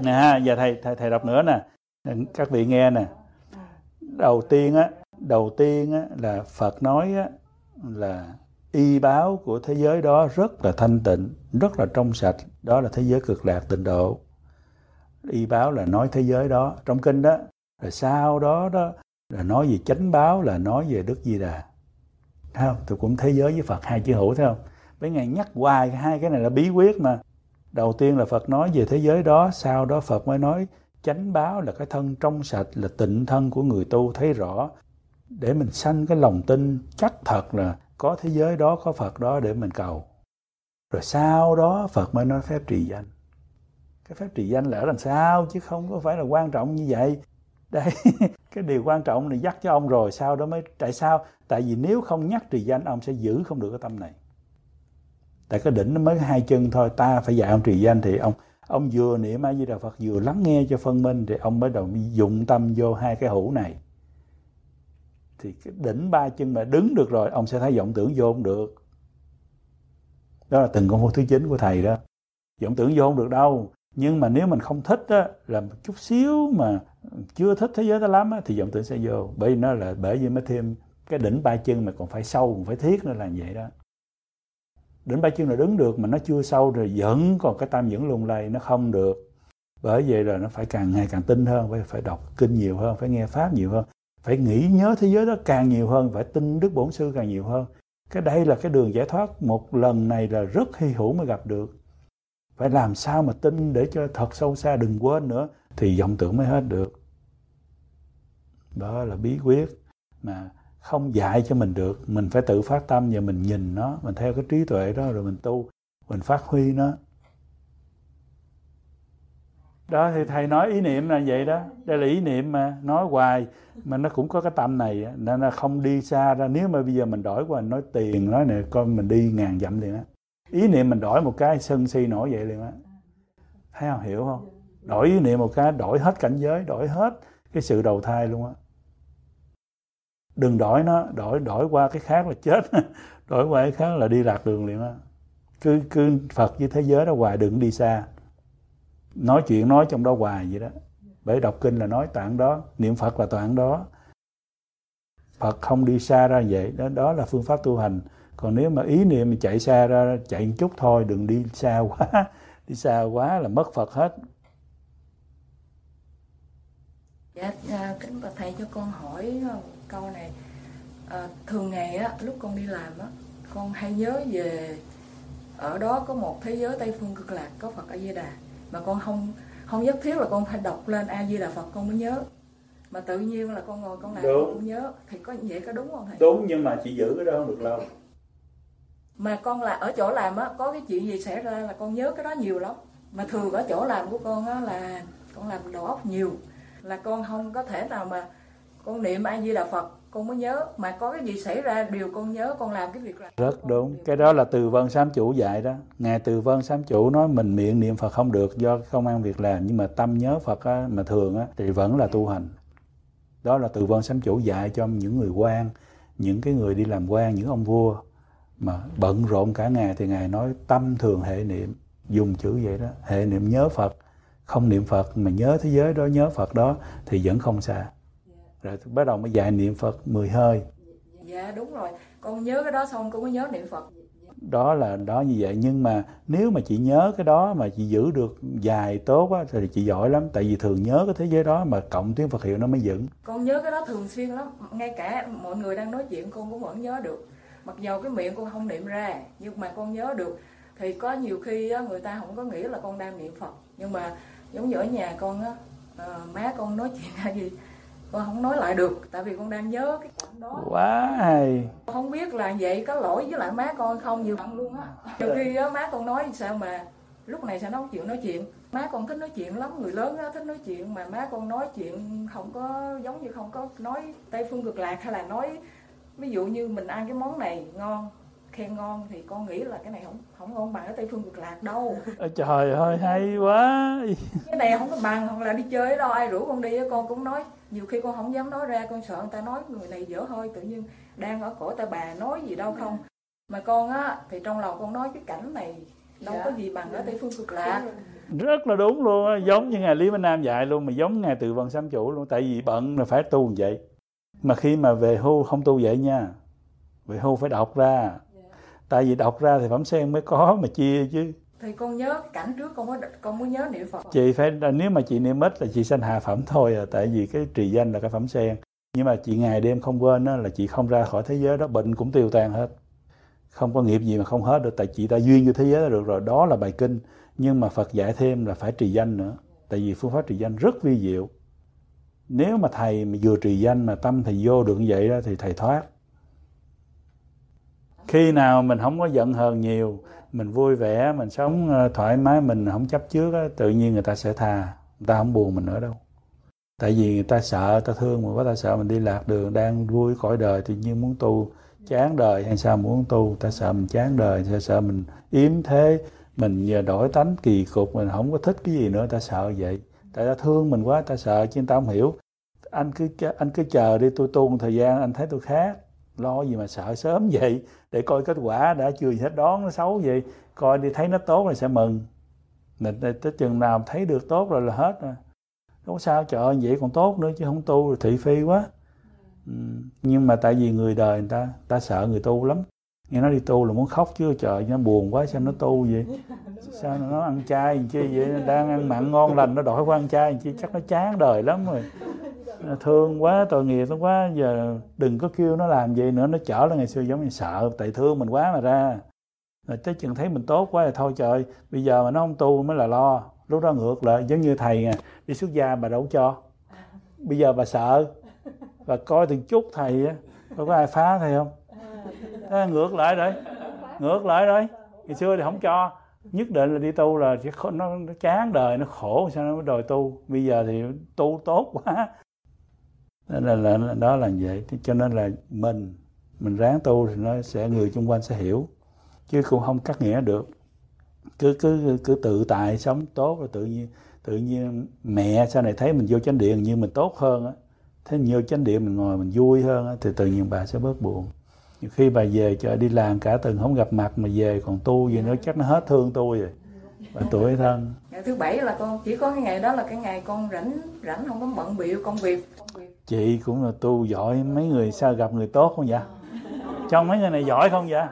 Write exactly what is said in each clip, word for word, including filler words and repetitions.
Nè ha, giờ thầy thầy thầy đọc nữa nè, các vị nghe nè. Đầu tiên á, đầu tiên á là Phật nói á là y báo của thế giới đó rất là thanh tịnh, rất là trong sạch, đó là thế giới cực lạc tịnh độ. Y báo là nói thế giới đó trong kinh đó. Rồi sau đó đó là nói về chánh báo, là nói về Đức Di Đà. Thấy không? Tôi cũng thế giới với Phật hai chữ hữu, thấy không? Mấy ngày nhắc hoài hai cái này là bí quyết mà. Đầu tiên là Phật nói về thế giới đó, sau đó Phật mới nói chánh báo là cái thân trong sạch, là tịnh thân của người tu thấy rõ, để mình sanh cái lòng tin chắc thật là có thế giới đó, có Phật đó để mình cầu. Rồi sau đó Phật mới nói phép trì danh. Cái phép trì danh là ở đằng sau chứ không có phải là quan trọng như vậy. Đây, cái điều quan trọng là dắt cho ông rồi, sau đó mới... Tại sao? Tại vì nếu không nhắc trì danh, ông sẽ giữ không được cái tâm này. Tại cái đỉnh nó mới hai chân thôi, ta phải dạy ông trì danh thì ông ông vừa niệm A Di Đà Phật, vừa lắng nghe cho phân minh, thì ông mới đầu dụng tâm vô hai cái hữu này. Thì cái đỉnh ba chân mà đứng được rồi, ông sẽ thấy vọng tưởng vô không được. Đó là từng công phu thứ chín của thầy đó. Vọng tưởng vô không được đâu. Nhưng mà nếu mình không thích á, là một chút xíu mà chưa thích thế giới đó lắm á, thì vọng tưởng sẽ vô. Bởi vì nó là bởi vì mới thêm cái đỉnh ba chân mà còn phải sâu, còn phải thiết nữa là vậy đó. Đỉnh ba chân là đứng được mà nó chưa sâu rồi vẫn còn cái tâm vẫn lung lay, nó không được. Bởi vậy là nó phải càng ngày càng tin hơn, phải phải đọc kinh nhiều hơn, phải nghe pháp nhiều hơn, phải nghĩ nhớ thế giới đó càng nhiều hơn, phải tin Đức Bổn Sư càng nhiều hơn. Cái đây là cái đường giải thoát một lần này là rất hy hữu mới gặp được. Phải làm sao mà tin để cho thật sâu xa, đừng quên nữa, thì vọng tưởng mới hết được. Đó là bí quyết mà không dạy cho mình được. Mình phải tự phát tâm và mình nhìn nó, mình theo cái trí tuệ đó rồi mình tu, mình phát huy nó. Đó thì thầy nói ý niệm là vậy đó. Đây là ý niệm mà nói hoài mà nó cũng có cái tâm này, nên là không đi xa ra. Nếu mà bây giờ mình đổi qua nói tiền, nói này coi mình đi ngàn dặm liền á. Ý niệm mình đổi một cái sân si nổi vậy liền á. Thấy không? Hiểu không? Đổi ý niệm một cái đổi hết cảnh giới, đổi hết cái sự đầu thai luôn á. Đừng đổi nó, đổi đổi qua cái khác là chết. Đổi qua cái khác là đi lạc đường liền á. Cứ cứ Phật với thế giới đó hoài, đừng đi xa. Nói chuyện nói trong đó hoài vậy đó. Bởi đọc kinh là nói tạng đó, niệm Phật là tạng đó. Phật không đi xa ra vậy, đó, đó là phương pháp tu hành. Còn nếu mà ý niệm mình chạy xa ra, chạy một chút thôi, đừng đi xa quá. Đi xa quá là mất Phật hết. Dạ, kính bạch thầy cho con hỏi câu này. À, thường ngày á, lúc con đi làm á, con hay nhớ về ở đó có một thế giới Tây Phương Cực Lạc, có Phật A Di Đà, mà con không không nhất thiết là con phải đọc lên A Di Đà Phật con mới nhớ, mà tự nhiên là con ngồi con làm đúng. Con cũng nhớ, thì có vậy có đúng không thầy? Đúng, nhưng mà chị giữ cái đó không được lâu. Mà con là ở chỗ làm á, có cái chuyện gì xảy ra là con nhớ cái đó nhiều lắm. Mà thường ở chỗ làm của con á là con làm đầu óc nhiều, là con không có thể nào mà con niệm A Di Đà Phật con mới nhớ, mà có cái gì xảy ra điều con nhớ, con làm cái việc là rất đúng. Cái đó là Từ Vân Sám Chủ dạy đó. Ngài Từ Vân Sám Chủ nói mình miệng niệm Phật không được do không ăn việc làm, nhưng mà tâm nhớ Phật á, mà thường á, thì vẫn là tu hành. Đó là Từ Vân Sám Chủ dạy cho những người quan, những cái người đi làm quan, những ông vua mà bận rộn cả ngày, thì Ngài nói tâm thường hệ niệm, dùng chữ vậy đó, hệ niệm nhớ Phật. Không niệm Phật mà nhớ thế giới đó, nhớ Phật đó thì vẫn không xa. Rồi bắt đầu mới dạy niệm Phật mười hơi. Dạ đúng rồi, con nhớ cái đó xong con mới nhớ niệm Phật. Đó là đó như vậy. Nhưng mà nếu mà chị nhớ cái đó mà chị giữ được dài tốt á, thì chị giỏi lắm. Tại vì thường nhớ cái thế giới đó mà cộng tiếng Phật hiệu nó mới vững. Con nhớ cái đó thường xuyên lắm. Ngay cả mọi người đang nói chuyện con cũng vẫn nhớ được. Mặc dầu cái miệng con không niệm ra, nhưng mà con nhớ được. Thì có nhiều khi á, người ta không có nghĩ là con đang niệm Phật. Nhưng mà giống như ở nhà con á, à, má con nói chuyện hay gì con không nói lại được, tại vì con đang nhớ cái cảnh đó. Quá hay. Con không biết là vậy có lỗi với lại má con không, nhiều lần luôn á. Nhiều khi á, má con nói sao mà lúc này sẽ nói chuyện nói chuyện. Má con thích nói chuyện lắm, người lớn á, thích nói chuyện, mà má con nói chuyện không có giống như không có nói Tây Phương Cực Lạc, hay là nói ví dụ như mình ăn cái món này ngon, khen ngon, thì con nghĩ là cái này không không ngon bằng cái Tây Phương Cực Lạc đâu. Trời ơi hay quá. Cái này không có bằng, hoặc là đi chơi ở đâu ai rủ con đi con cũng nói. Nhiều khi con không dám nói ra, con sợ người ta nói người này dở hơi, tự nhiên đang ở cõi ta bà nói gì đâu không. Mà con á thì trong lòng con nói cái cảnh này đâu có gì bằng ở Tây Phương Cực Lạc. Rất là đúng luôn á, giống như Ngài Lý Minh Nam dạy luôn, mà giống Ngài Từ Vân Sám Chủ luôn. Tại vì bận là phải tu vậy. Mà khi mà về hưu không tu vậy nha. Về hưu phải đọc ra. Tại vì đọc ra thì phẩm sen mới có mà chia chứ. Thì con nhớ cảnh trước con mới con mới nhớ niệm Phật. Chị phải, nếu mà chị niệm ít là chị sanh hạ phẩm thôi à. Tại vì cái trì danh là cái phẩm sen. Nhưng mà chị ngày đêm không quên đó, là chị không ra khỏi thế giới đó, bệnh cũng tiêu tan hết. Không có nghiệp gì mà không hết được. Tại chị đã duyên với thế giới đó được rồi. Đó là bài kinh. Nhưng mà Phật dạy thêm là phải trì danh nữa. Tại vì phương pháp trì danh rất vi diệu. Nếu mà thầy mà vừa trì danh mà tâm thầy vô được như vậy đó, thì thầy thoát. Khi nào mình không có giận hờn nhiều, mình vui vẻ, mình sống thoải mái, mình không chấp trước đó, tự nhiên người ta sẽ tha. Người ta không buồn mình nữa đâu. Tại vì người ta sợ, người ta thương mình quá, ta sợ mình đi lạc đường, đang vui cõi đời, tự nhiên muốn tu, chán đời hay sao muốn tu, ta sợ mình chán đời, ta sợ mình yếm thế, mình giờ đổi tánh kỳ cục, mình không có thích cái gì nữa, ta sợ vậy. Tại ta thương mình quá, ta sợ, chứ ta không hiểu. Anh cứ anh cứ chờ đi, tôi tu một thời gian, anh thấy tôi khác. Lo gì mà sợ sớm vậy, để coi kết quả đã chưa gì hết đón nó xấu vậy. Coi đi thấy nó tốt rồi sẽ mừng. Tới chừng nào thấy được tốt rồi là hết rồi. Không sao, trời ơi, vậy còn tốt nữa chứ không tu rồi thị phi quá. Ừ. Nhưng mà tại vì người đời người ta, ta sợ người tu lắm. Nghe nói đi tu là muốn khóc chứ, trời, nó buồn quá, sao nó tu vậy? Sao nó ăn chay làm chi vậy? Đang ăn mặn ngon lành, nó đổi qua ăn chay làm chi? Chắc nó chán đời lắm rồi. Thương quá, tội nghiệp nó quá, giờ đừng có kêu nó làm vậy nữa, nó trở lại ngày xưa giống như sợ, tại thương mình quá mà ra. Rồi tới chừng thấy mình tốt quá rồi thôi trời, bây giờ mà nó không tu mới là lo. Lúc đó ngược lại, giống như thầy à, đi xuất gia bà đâu cho. Bây giờ bà sợ, bà coi từng chút thầy á, có ai phá thầy không? Thế ngược lại rồi, ngược lại rồi. Ngày xưa thì không cho, nhất định là đi tu là nó, nó chán đời, nó khổ, sao nó mới đòi tu. Bây giờ thì tu tốt quá. Nên là, là, là đó là vậy. Cho nên là mình, mình ráng tu thì nó sẽ, người xung quanh sẽ hiểu. Chứ cũng không cắt nghĩa được. Cứ, cứ, cứ tự tại sống tốt rồi tự nhiên, tự nhiên mẹ sau này thấy mình vô chánh điện như mình tốt hơn á. Thế nhiều chánh điện mình ngồi mình vui hơn á, thì tự nhiên bà sẽ bớt buồn. Nhiều khi bà về chợ đi làm cả tuần không gặp mặt mà về còn tu gì nữa, chắc nó hết thương tôi rồi. Bà tuổi thân. Ngày thứ bảy là con chỉ có cái ngày đó là cái ngày con rảnh rảnh không có bận bịu công việc. Chị cũng là tu giỏi, mấy người sao gặp người tốt không vậy? Trong mấy người này giỏi không vậy?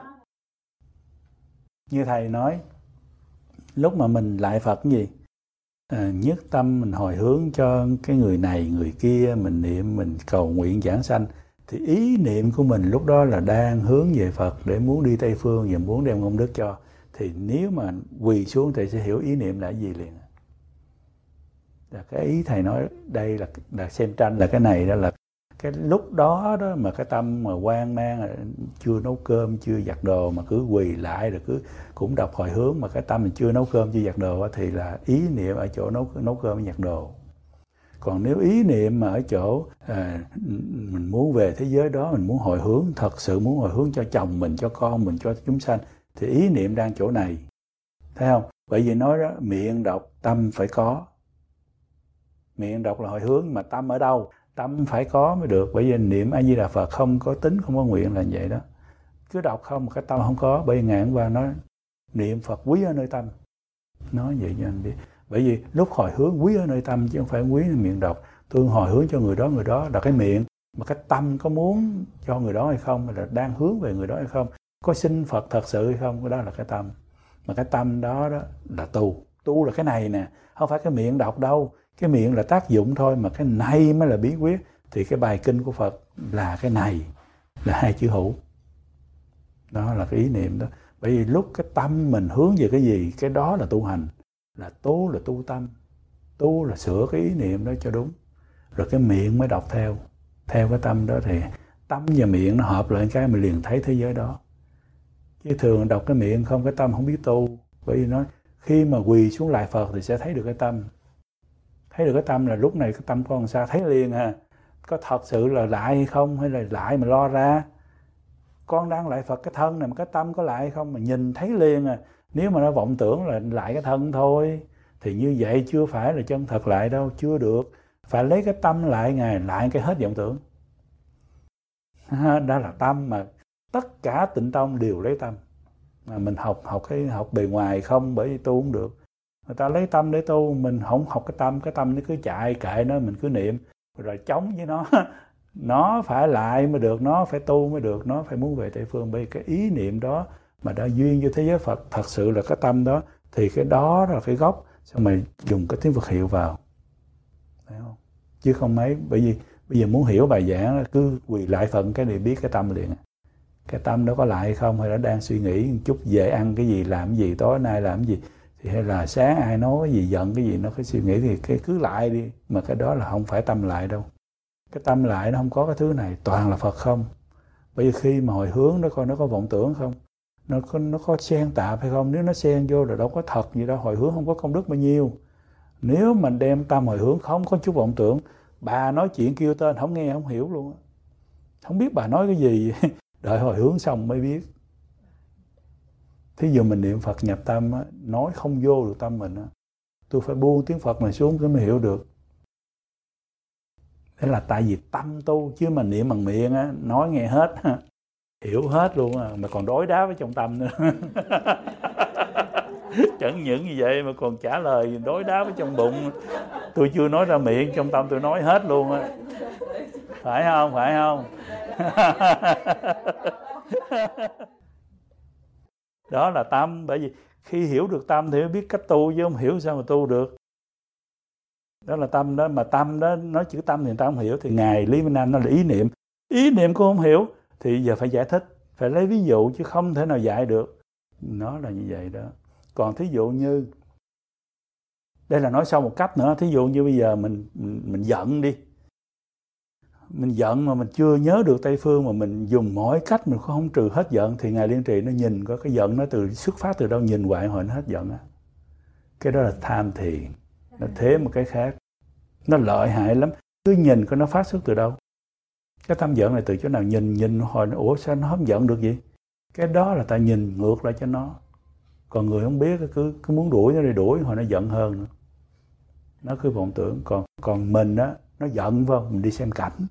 Như thầy nói, lúc mà mình lại Phật cái gì? À, nhất tâm mình hồi hướng cho cái người này, người kia, mình niệm, mình cầu nguyện giảng sanh. Thì ý niệm của mình lúc đó là đang hướng về Phật để muốn đi Tây Phương và muốn đem công đức cho. Thì nếu mà quỳ xuống thì sẽ hiểu ý niệm là gì liền. Là cái ý thầy nói đây là, là xem tranh là cái này đó là cái lúc đó đó mà cái tâm mà hoang mang, chưa nấu cơm, chưa giặt đồ mà cứ quỳ lại rồi cứ cũng đọc hồi hướng mà cái tâm mình chưa nấu cơm, chưa giặt đồ thì là ý niệm ở chỗ nấu nấu cơm giặt đồ. Còn nếu ý niệm mà ở chỗ à, mình muốn về thế giới đó, mình muốn hồi hướng, thật sự muốn hồi hướng cho chồng mình, cho con mình, cho chúng sanh, thì ý niệm đang chỗ này. Thấy không? Bởi vì nói đó, miệng đọc, tâm phải có. Miệng đọc là hồi hướng, mà tâm ở đâu? Tâm phải có mới được. Bởi vì niệm A Di Đà Phật không có tính, không có nguyện là vậy đó. Cứ đọc không, cái tâm không có. Bởi vì Ngài hôm qua nói niệm Phật quý ở nơi tâm. Nói vậy cho anh biết. Bởi vì lúc hồi hướng quý ở nơi tâm chứ không phải quý ở miệng đọc. Tôi hồi hướng cho người đó, người đó là cái miệng. Mà cái tâm có muốn cho người đó hay không, hay là đang hướng về người đó hay không, có xin Phật thật sự hay không, cái đó là cái tâm. Mà cái tâm đó, đó là tu. Tu là cái này nè, không phải cái miệng đọc đâu. Cái miệng là tác dụng thôi, mà cái này mới là bí quyết. Thì cái bài kinh của Phật là cái này, là hai chữ hữu. Đó là cái ý niệm đó. Bởi vì lúc cái tâm mình hướng về cái gì, cái đó là tu hành. Là tu là tu tâm. Tu là sửa cái ý niệm đó cho đúng. Rồi cái miệng mới đọc theo. Theo cái tâm đó thì tâm và miệng nó hợp lại cái mình liền thấy thế giới đó. Chứ thường đọc cái miệng không, cái tâm không biết tu. Bởi vì nói khi mà quỳ xuống lại Phật thì sẽ thấy được cái tâm. Thấy được cái tâm là lúc này cái tâm con sao thấy liền ha. Có thật sự là lại hay không, hay là lại mà lo ra. Con đang lại Phật cái thân này mà cái tâm có lại hay không mà nhìn thấy liền à. Nếu mà nó vọng tưởng là lại cái thân thôi thì như vậy chưa phải là chân thật lại đâu, chưa được. Phải lấy cái tâm lại Ngài, lại cái hết vọng tưởng. Đó là tâm mà tất cả tịnh tông đều lấy tâm. mà mình học học cái học bề ngoài không, bởi vì tu không được. Người ta lấy tâm để tu, mình không học cái tâm, cái tâm nó cứ chạy kệ nó, mình cứ niệm rồi chống với nó. Nó phải lại mới được, nó phải tu mới được, nó phải muốn về Tây Phương. Bởi vì cái ý niệm đó mà đã duyên với thế giới Phật, thật sự là cái tâm đó, thì cái đó là cái gốc. Xong rồi dùng cái tiếng Phật hiệu vào, thấy không? Chứ không mấy. Bởi vì bây giờ muốn hiểu bài giảng cứ quỳ lại Phật cái này biết cái tâm liền. Cái tâm đó có lại hay không, hay nó đang suy nghĩ một chút về ăn cái gì, làm cái gì, tối nay làm cái gì, thì hay là sáng ai nói cái gì, giận cái gì, nó phải suy nghĩ thì cái cứ lại đi. Mà cái đó là không phải tâm lại đâu. Cái tâm lại nó không có cái thứ này, toàn là Phật không. Bởi vì khi mà hồi hướng nó coi nó có vọng tưởng không, nó có, nó có xen tạp hay không. Nếu nó xen vô là đâu có thật gì đâu, hồi hướng không có công đức bao nhiêu. Nếu mình đem tâm hồi hướng không có chút vọng tưởng, bà nói chuyện kêu tên không nghe không hiểu luôn, không biết bà nói cái gì. Đợi hồi hướng xong mới biết. Thí dụ mình niệm Phật nhập tâm á, nói không vô được tâm mình á, tôi phải buông tiếng Phật này xuống mới hiểu được. Thế là tại vì tâm tu, chứ mà niệm bằng miệng á, nói nghe hết, hiểu hết luôn à, mà còn đối đáp với trong tâm nữa. Chẳng những như vậy mà còn trả lời đối đáp với trong bụng. Tôi chưa nói ra miệng, trong tâm tôi nói hết luôn á. Phải không? Phải không? Đó là tâm. Bởi vì khi hiểu được tâm thì mới biết cách tu, chứ không hiểu sao mà tu được. Đó là tâm đó. Mà tâm đó, nói chữ tâm thì người ta không hiểu. Thì Ngài Lý Minh Anh nó là ý niệm. Ý niệm cũng không hiểu thì giờ phải giải thích, phải lấy ví dụ, chứ không thể nào dạy được. Nó là như vậy đó. Còn thí dụ như, đây là nói sau một cách nữa, thí dụ như bây giờ mình, mình, mình giận đi. Mình giận mà mình chưa nhớ được Tây Phương, mà mình dùng mọi cách mình không trừ hết giận, thì Ngài Liên Trì nó nhìn có cái giận nó từ xuất phát từ đâu, nhìn hoài hồi nó hết giận á. Cái đó là tham thiền. Nó thế một cái khác. Nó lợi hại lắm. Cứ nhìn coi nó phát xuất từ đâu. Cái tâm giận này từ chỗ nào, nhìn nhìn hồi nó, ủa sao nó không giận được gì? Cái đó là ta nhìn ngược lại cho nó. Còn người không biết cứ, cứ muốn đuổi nó đi, đuổi hồi nó giận hơn nữa. Nó cứ vọng tưởng. Còn, còn mình á, nó giận vào mình đi xem cảnh.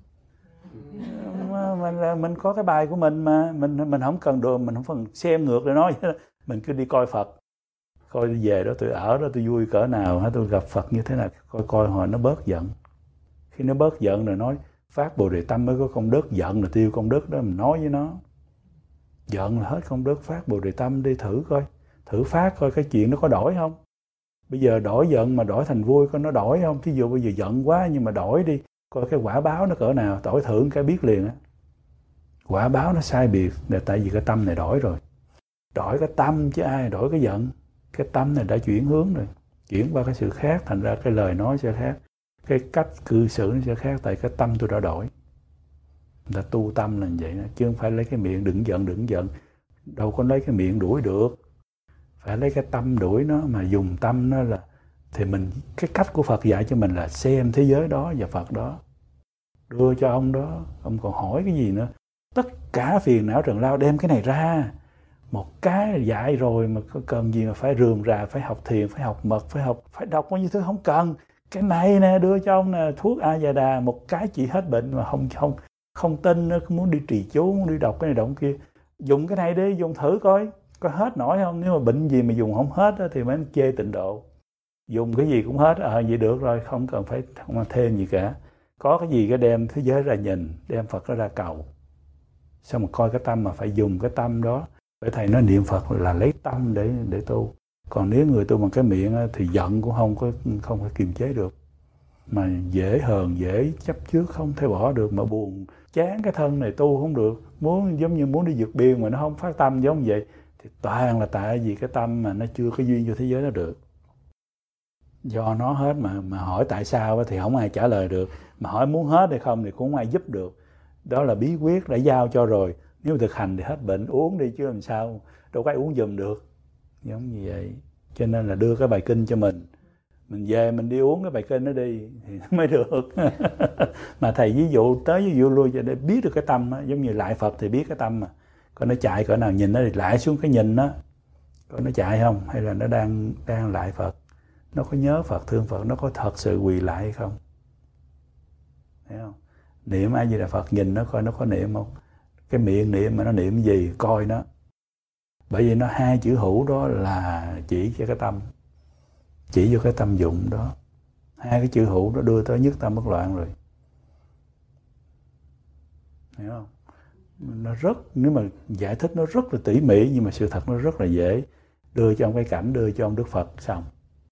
Mình, mình có cái bài của mình mà, mình mình không cần đồ, mình không cần xem ngược để nói. Mình cứ đi coi Phật, coi về đó tôi ở đó tôi vui cỡ nào, tôi gặp Phật như thế nào, coi coi hồi nó bớt giận. Khi nó bớt giận rồi nói phát Bồ Đề Tâm mới có công đức, giận là tiêu công đức đó, mình nói với nó. Giận là hết công đức, phát Bồ Đề Tâm đi thử coi, thử phát coi cái chuyện nó có đổi không. Bây giờ đổi giận mà đổi thành vui coi nó đổi không. Thí dụ bây giờ giận quá nhưng mà đổi đi, coi cái quả báo nó cỡ nào, đổi thưởng cái biết liền á. Quả báo nó sai biệt là tại vì cái tâm này đổi rồi. Đổi cái tâm chứ ai đổi cái giận. Cái tâm này đã chuyển hướng rồi, chuyển qua cái sự khác, thành ra cái lời nói sẽ khác, cái cách cư xử nó sẽ khác, tại cái tâm tôi đã đổi. Người ta tu tâm là như vậy đó, chứ không phải lấy cái miệng đừng giận đừng giận. Đâu có lấy cái miệng đuổi được, phải lấy cái tâm đuổi nó. Mà dùng tâm nó là, thì mình, cái cách của Phật dạy cho mình là xem thế giới đó và Phật đó, đưa cho ông đó, ông còn hỏi cái gì nữa. Tất cả phiền não trần lao đem cái này ra. Một cái dạy rồi mà có cần gì mà phải rườm rà, phải học thiền, phải học mật, phải học, phải đọc bao nhiêu thứ không cần. Cái này nè, đưa cho ông nè, thuốc A Già Đà, một cái trị hết bệnh mà không không không tin nữa, muốn đi trì chú, muốn đi đọc cái này đọc cái kia. Dùng cái này đi, dùng thử coi, có hết nổi không? Nếu mà bệnh gì mà dùng không hết đó, thì mới chê tịnh độ. Dùng cái gì cũng hết, ờ à, vậy được rồi, không cần phải không thêm gì cả. Có cái gì cái đem thế giới ra nhìn, đem Phật ra cầu. Xong mà coi cái tâm mà phải dùng cái tâm đó. Bởi thầy nói niệm Phật là lấy tâm để để tu. Còn nếu người tu bằng cái miệng thì giận cũng không có không có kiềm chế được. Mà dễ hờn, dễ chấp trước, không thể bỏ được. Mà buồn, chán cái thân này tu không được. Muốn giống như muốn đi vượt biên mà nó không phát tâm giống vậy. Thì toàn là tại vì cái tâm mà nó chưa có duyên cho thế giới nó được. Do nó hết mà mà hỏi tại sao thì không ai trả lời được. Mà hỏi muốn hết hay không thì cũng không ai giúp được. Đó là bí quyết đã giao cho rồi. Nếu mà thực hành thì hết bệnh, uống đi chứ làm sao, đâu có ai uống giùm được. Giống như vậy. Cho nên là đưa cái bài kinh cho mình. Mình về mình đi uống cái bài kinh đó đi thì mới được. Mà thầy ví dụ tới ví dụ luôn để biết được cái tâm đó. Giống như lại Phật thì biết cái tâm mà. Coi nó chạy cỡ nào, nhìn nó thì lại xuống cái nhìn đó. Coi nó chạy không, hay là nó đang đang lại Phật. Nó có nhớ Phật, thương Phật, nó có thật sự quỳ lại hay không. Thấy không? Niệm A Di Đà Phật, nhìn nó coi nó có niệm không. Cái miệng niệm mà nó niệm gì, coi nó. Bởi vì nó hai chữ hữu đó là chỉ cho cái tâm, chỉ vô cái tâm dụng đó. Hai cái chữ hữu đó đưa tới nhất tâm bất loạn rồi. Hiểu không? Nó rất, nếu mà giải thích nó rất là tỉ mỉ, nhưng mà sự thật nó rất là dễ. Đưa cho ông cái cảnh, đưa cho ông Đức Phật xong.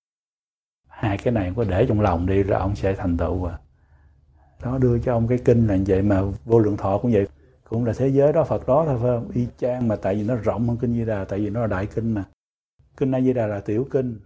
Hai cái này ông có để trong lòng đi rồi ông sẽ thành tựu à. Đó, đưa cho ông cái kinh là vậy, mà Vô Lượng Thọ cũng vậy. Cũng là thế giới đó, Phật đó thôi phải không? Y chang, mà tại vì nó rộng hơn Kinh Di Đà, tại vì nó là đại kinh mà. Kinh A Di Đà là tiểu kinh.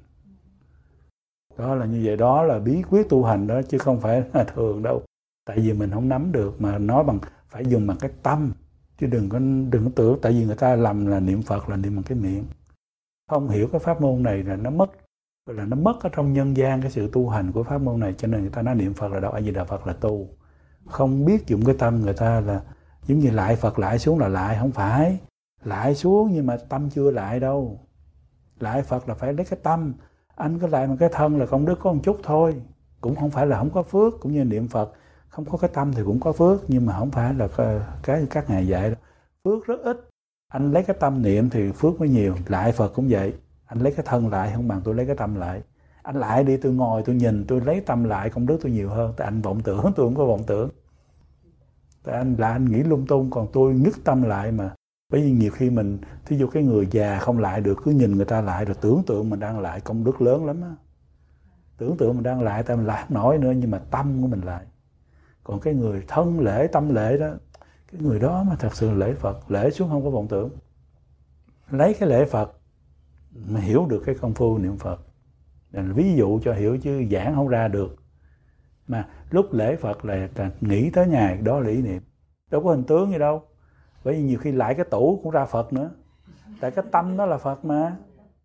Đó là như vậy, đó là bí quyết tu hành đó, chứ không phải là thường đâu. Tại vì mình không nắm được, mà nói bằng, phải dùng bằng cái tâm. Chứ đừng có, đừng có tưởng, tại vì người ta lầm là niệm Phật là niệm bằng cái miệng. Không hiểu cái pháp môn này là nó mất, là nó mất ở trong nhân gian cái sự tu hành của pháp môn này, cho nên người ta nói niệm Phật là đâu, A Di Đà Phật là tu. Không biết dùng cái tâm, người ta là giống như lại Phật lại xuống là lại, không phải. Lại xuống nhưng mà tâm chưa lại đâu. Lại Phật là phải lấy cái tâm. Anh có lại một cái thân là công đức có một chút thôi. Cũng không phải là không có phước, cũng như niệm Phật. Không có cái tâm thì cũng có phước, nhưng mà không phải là cái các ngài dạy đâu. Phước rất ít. Anh lấy cái tâm niệm thì phước mới nhiều. Lại Phật cũng vậy. Anh lấy cái thân lại không bằng tôi lấy cái tâm lại. Anh lại đi, tôi ngồi, tôi nhìn, tôi lấy tâm lại, công đức tôi nhiều hơn. Tại anh vọng tưởng, tôi không có vọng tưởng. Tại anh là anh nghĩ lung tung, còn tôi nhất tâm lại mà. Bởi vì nhiều khi mình, thí dụ cái người già không lại được, cứ nhìn người ta lại rồi tưởng tượng mình đang lại, công đức lớn lắm á. Tưởng tượng mình đang lại, tại mình lại không nổi nữa, nhưng mà tâm của mình lại. Còn cái người thân lễ, tâm lễ đó, cái người đó mà thật sự lễ Phật, lễ xuống không có vọng tưởng. Lấy cái lễ Phật mà hiểu được cái công phu niệm Phật. Ví dụ cho hiểu chứ giảng không ra được. Mà lúc lễ Phật là, là nghĩ tới Ngài, đó là ý niệm. Đâu có hình tướng gì đâu. Bởi vì nhiều khi lại cái tủ cũng ra Phật nữa. Tại cái tâm đó là Phật mà.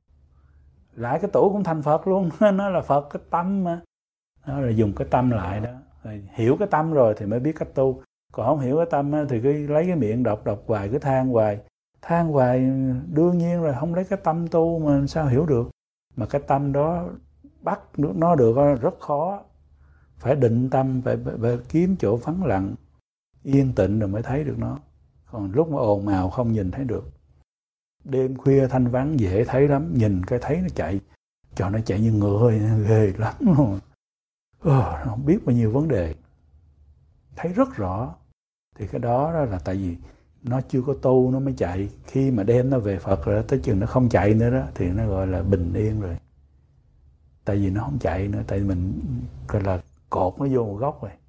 Lại cái tủ cũng thành Phật luôn. Nó là Phật, cái tâm mà. Đó là dùng cái tâm lại đó. Rồi hiểu cái tâm rồi thì mới biết cách tu. Còn không hiểu cái tâm thì cứ lấy cái miệng đọc đọc hoài, cứ than hoài. Than hoài đương nhiên rồi, không lấy cái tâm tu mà sao hiểu được. Mà cái tâm đó bắt nó được rất khó. Phải định tâm, phải, phải, phải kiếm chỗ vắng lặng, yên tĩnh rồi mới thấy được nó. Còn lúc mà ồn ào không nhìn thấy được. Đêm khuya thanh vắng dễ thấy lắm, nhìn cái thấy nó chạy, cho nó chạy như ngựa, ghê lắm luôn. Ờ, nó không biết bao nhiêu vấn đề. Thấy rất rõ. Thì cái đó, đó là tại vì nó chưa có tu nó mới chạy. Khi mà đem nó về Phật rồi, tới chừng nó không chạy nữa đó, thì nó gọi là bình yên rồi. Tại vì nó không chạy nữa, tại vì mình gọi là cột nó vô một góc rồi.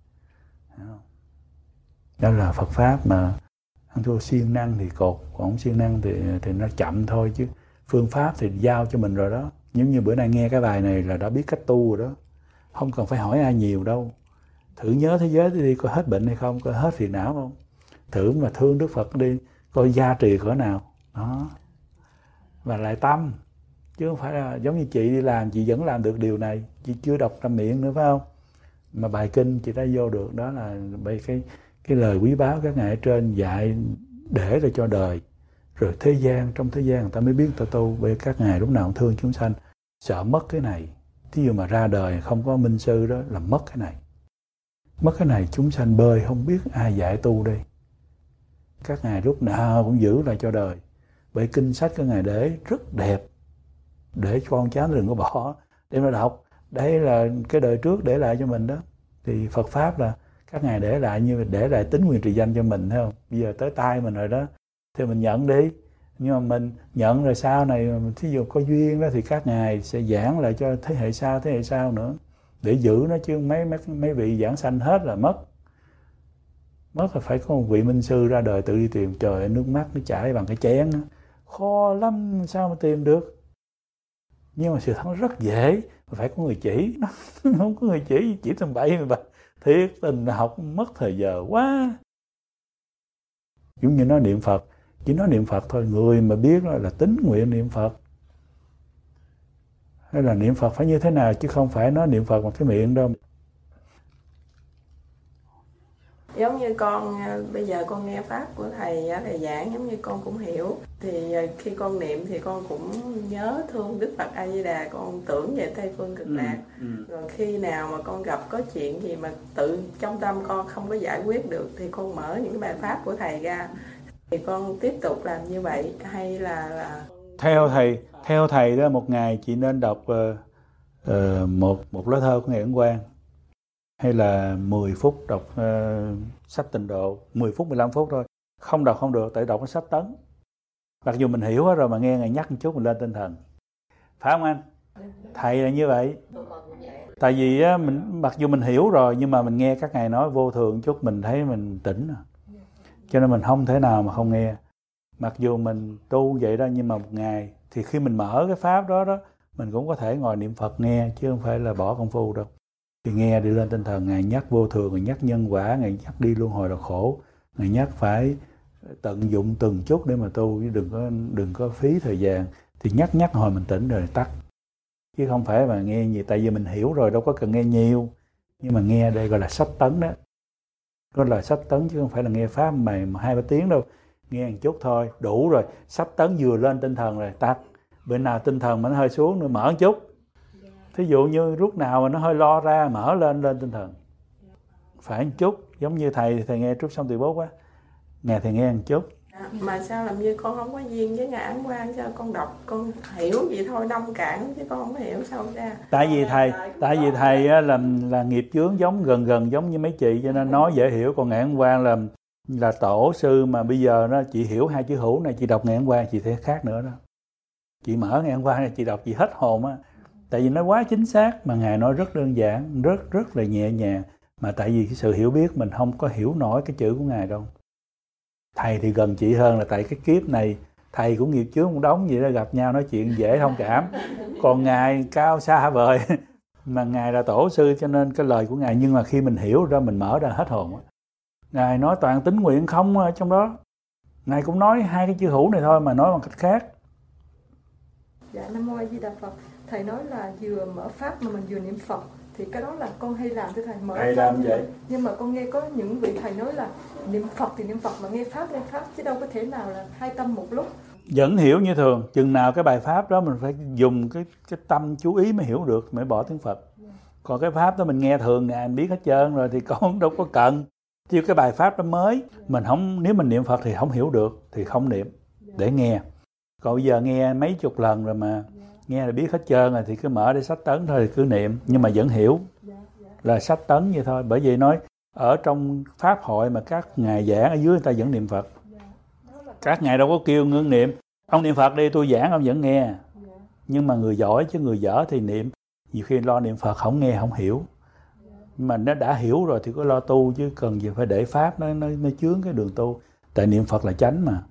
Đó là Phật Pháp mà ăn thua siêng năng thì cột, còn không siêng năng thì, thì nó chậm thôi, chứ phương pháp thì giao cho mình rồi đó. Giống như bữa nay nghe cái bài này là đã biết cách tu rồi đó. Không cần phải hỏi ai nhiều đâu. Thử nhớ thế giới đi, coi hết bệnh hay không, coi hết phiền não không. Thử mà thương Đức Phật đi, coi gia trì cỡ nào. Đó. Và lại tâm. Chứ không phải là giống như chị đi làm, chị vẫn làm được điều này. Chị chưa đọc trong miệng nữa phải không? Mà bài kinh chị đã vô được, đó là bởi cái, cái lời quý báu các ngài ở trên dạy để là cho đời. Rồi thế gian, trong thế gian người ta mới biết ta tu. Bởi các ngài lúc nào cũng thương chúng sanh, sợ mất cái này. Thí dụ mà ra đời không có minh sư đó là mất cái này. Mất cái này chúng sanh bơi không biết ai dạy tu đây. Các ngài lúc nào cũng giữ lại cho đời. Bởi kinh sách các ngài để rất đẹp. Để con cháu đừng có bỏ. Để mà đọc. Đây là cái đời trước để lại cho mình đó. Thì Phật Pháp là các ngài để lại như để lại tín nguyện trì danh cho mình, thấy không? Bây giờ tới tay mình rồi đó. Thì mình nhận đi. Nhưng mà mình nhận rồi sau này, thí dụ có duyên đó thì các ngài sẽ giảng lại cho thế hệ sau, thế hệ sau nữa. Để giữ nó, chứ mấy, mấy, mấy vị giảng sanh hết là mất. Mất là phải có một vị minh sư ra đời tự đi tìm. Trời ơi, nước mắt nó chảy bằng cái chén đó. Khó lắm, sao mà tìm được. Nhưng mà sự thật nó rất dễ. Phải có người chỉ. Không có người chỉ, chỉ tầm bậy mà. Thiệt tình học mất thời giờ quá. Giống như nói niệm Phật. Chỉ nói niệm Phật thôi. Người mà biết là tín nguyện niệm Phật. Hay là niệm Phật phải như thế nào, chứ không phải nói niệm Phật bằng cái miệng đâu. Giống như con bây giờ con nghe pháp của thầy thầy giảng, giống như con cũng hiểu. Thì khi con niệm thì con cũng nhớ thương Đức Phật A Di Đà, con tưởng về Tây Phương Cực Lạc. Ừ, ừ. Rồi khi nào mà con gặp có chuyện gì mà tự trong tâm con không có giải quyết được thì con mở những cái bài pháp của thầy ra. Thì con tiếp tục làm như vậy hay là là theo thầy theo thầy đó, một ngày chị nên đọc uh, uh, một một lá thơ của Ngài Ấn Quang, hay là mười phút đọc uh, sách Tịnh Độ, mười phút mười lăm phút thôi. Không đọc không được, tại đọc cái sách Tấn. Mặc dù mình hiểu hết rồi mà nghe Ngài nhắc một chút mình lên tinh thần. Phải không anh? Thầy là như vậy. Tại vì á, mình mặc dù mình hiểu rồi nhưng mà mình nghe các ngài nói vô thường chút mình thấy mình tỉnh. Cho nên mình không thể nào mà không nghe. Mặc dù mình tu vậy đó nhưng mà một ngày thì khi mình mở cái pháp đó đó mình cũng có thể ngồi niệm Phật nghe chứ không phải là bỏ công phu đâu. Thì nghe đi lên tinh thần, ngài nhắc vô thường, ngài nhắc nhân quả, ngài nhắc đi luân hồi là khổ, ngài nhắc phải tận dụng từng chút để mà tu chứ đừng có đừng có phí thời gian. Thì nhắc nhắc hồi mình tỉnh rồi tắt. Chứ không phải mà nghe gì, tại vì mình hiểu rồi đâu có cần nghe nhiều. Nhưng mà nghe đây gọi là sách Tấn đó. Gọi là sách Tấn chứ không phải là nghe pháp mà hai ba tiếng đâu. Nghe một chút thôi, đủ rồi. Sách Tấn vừa lên tinh thần rồi tắt. Bữa nào tinh thần mà nó hơi xuống nữa mở một chút. Thí dụ như lúc nào mà nó hơi lo ra mở lên lên tinh thần. Phải một chút, giống như thầy thầy nghe Trúc Xong Tùy Bốt á. Nghe thầy nghe một chút. À, mà sao làm như con không có duyên với Ngài Ấn Quang, sao con đọc con hiểu vậy thôi, nông cạn chứ con không có hiểu sao ra. Tại vì thầy tại vì thầy á, là là nghiệp chướng giống gần gần giống như mấy chị cho nên nói dễ hiểu. Còn Ngài Ấn Quang là là tổ sư mà bây giờ nó chị hiểu hai chữ hữu này, chị đọc Ngài Ấn Quang chị thấy khác nữa đó. Chị mở Ngài Ấn Quang này chị đọc chị hết hồn á. Tại vì nó quá chính xác mà ngài nói rất đơn giản, rất rất là nhẹ nhàng, mà tại vì cái sự hiểu biết mình không có hiểu nổi cái chữ của ngài đâu. Thầy thì gần chị hơn là tại cái kiếp này thầy cũng nghiệp chướng một đống vậy đó, gặp nhau nói chuyện dễ thông cảm. Còn ngài cao xa vời mà ngài là tổ sư cho nên cái lời của ngài, nhưng mà khi mình hiểu ra mình mở ra hết hồn. Ngài nói toàn tín nguyện không ở trong đó. Ngài cũng nói hai cái chữ hữu này thôi mà nói bằng cách khác. Dạ, Nam Mô A Di Đà Phật. Thầy nói là vừa mở pháp mà mình vừa niệm Phật, thì cái đó là con hay làm thưa thầy, mở hay pháp làm vậy. Nhưng mà con nghe có những vị thầy nói là niệm Phật thì niệm Phật, mà nghe pháp nghe pháp, chứ đâu có thể nào là hai tâm một lúc. Vẫn hiểu như thường, chừng nào cái bài pháp đó mình phải dùng cái cái tâm chú ý mới hiểu được, mới bỏ tiếng Phật. Còn cái pháp đó mình nghe thường ngài biết hết trơn rồi thì con đâu có cần. Chứ cái bài pháp đó mới, mình không, nếu mình niệm Phật thì không hiểu được thì không niệm để nghe. Còn bây giờ nghe mấy chục lần rồi mà nghe là biết hết trơn rồi thì cứ mở để sách Tấn thôi thì cứ niệm, nhưng mà vẫn hiểu là sách Tấn vậy thôi. Bởi vì nói ở trong pháp hội mà các ngài giảng ở dưới người ta vẫn niệm Phật. Các ngài đâu có kêu ngưng niệm. Ông niệm Phật đi, tôi giảng ông vẫn nghe. Nhưng mà người giỏi chứ người dở thì niệm. Nhiều khi lo niệm Phật không nghe không hiểu. Nhưng mà nó đã hiểu rồi thì có lo tu chứ cần gì phải để pháp nó, nó, nó chướng cái đường tu. Tại niệm Phật là chánh mà.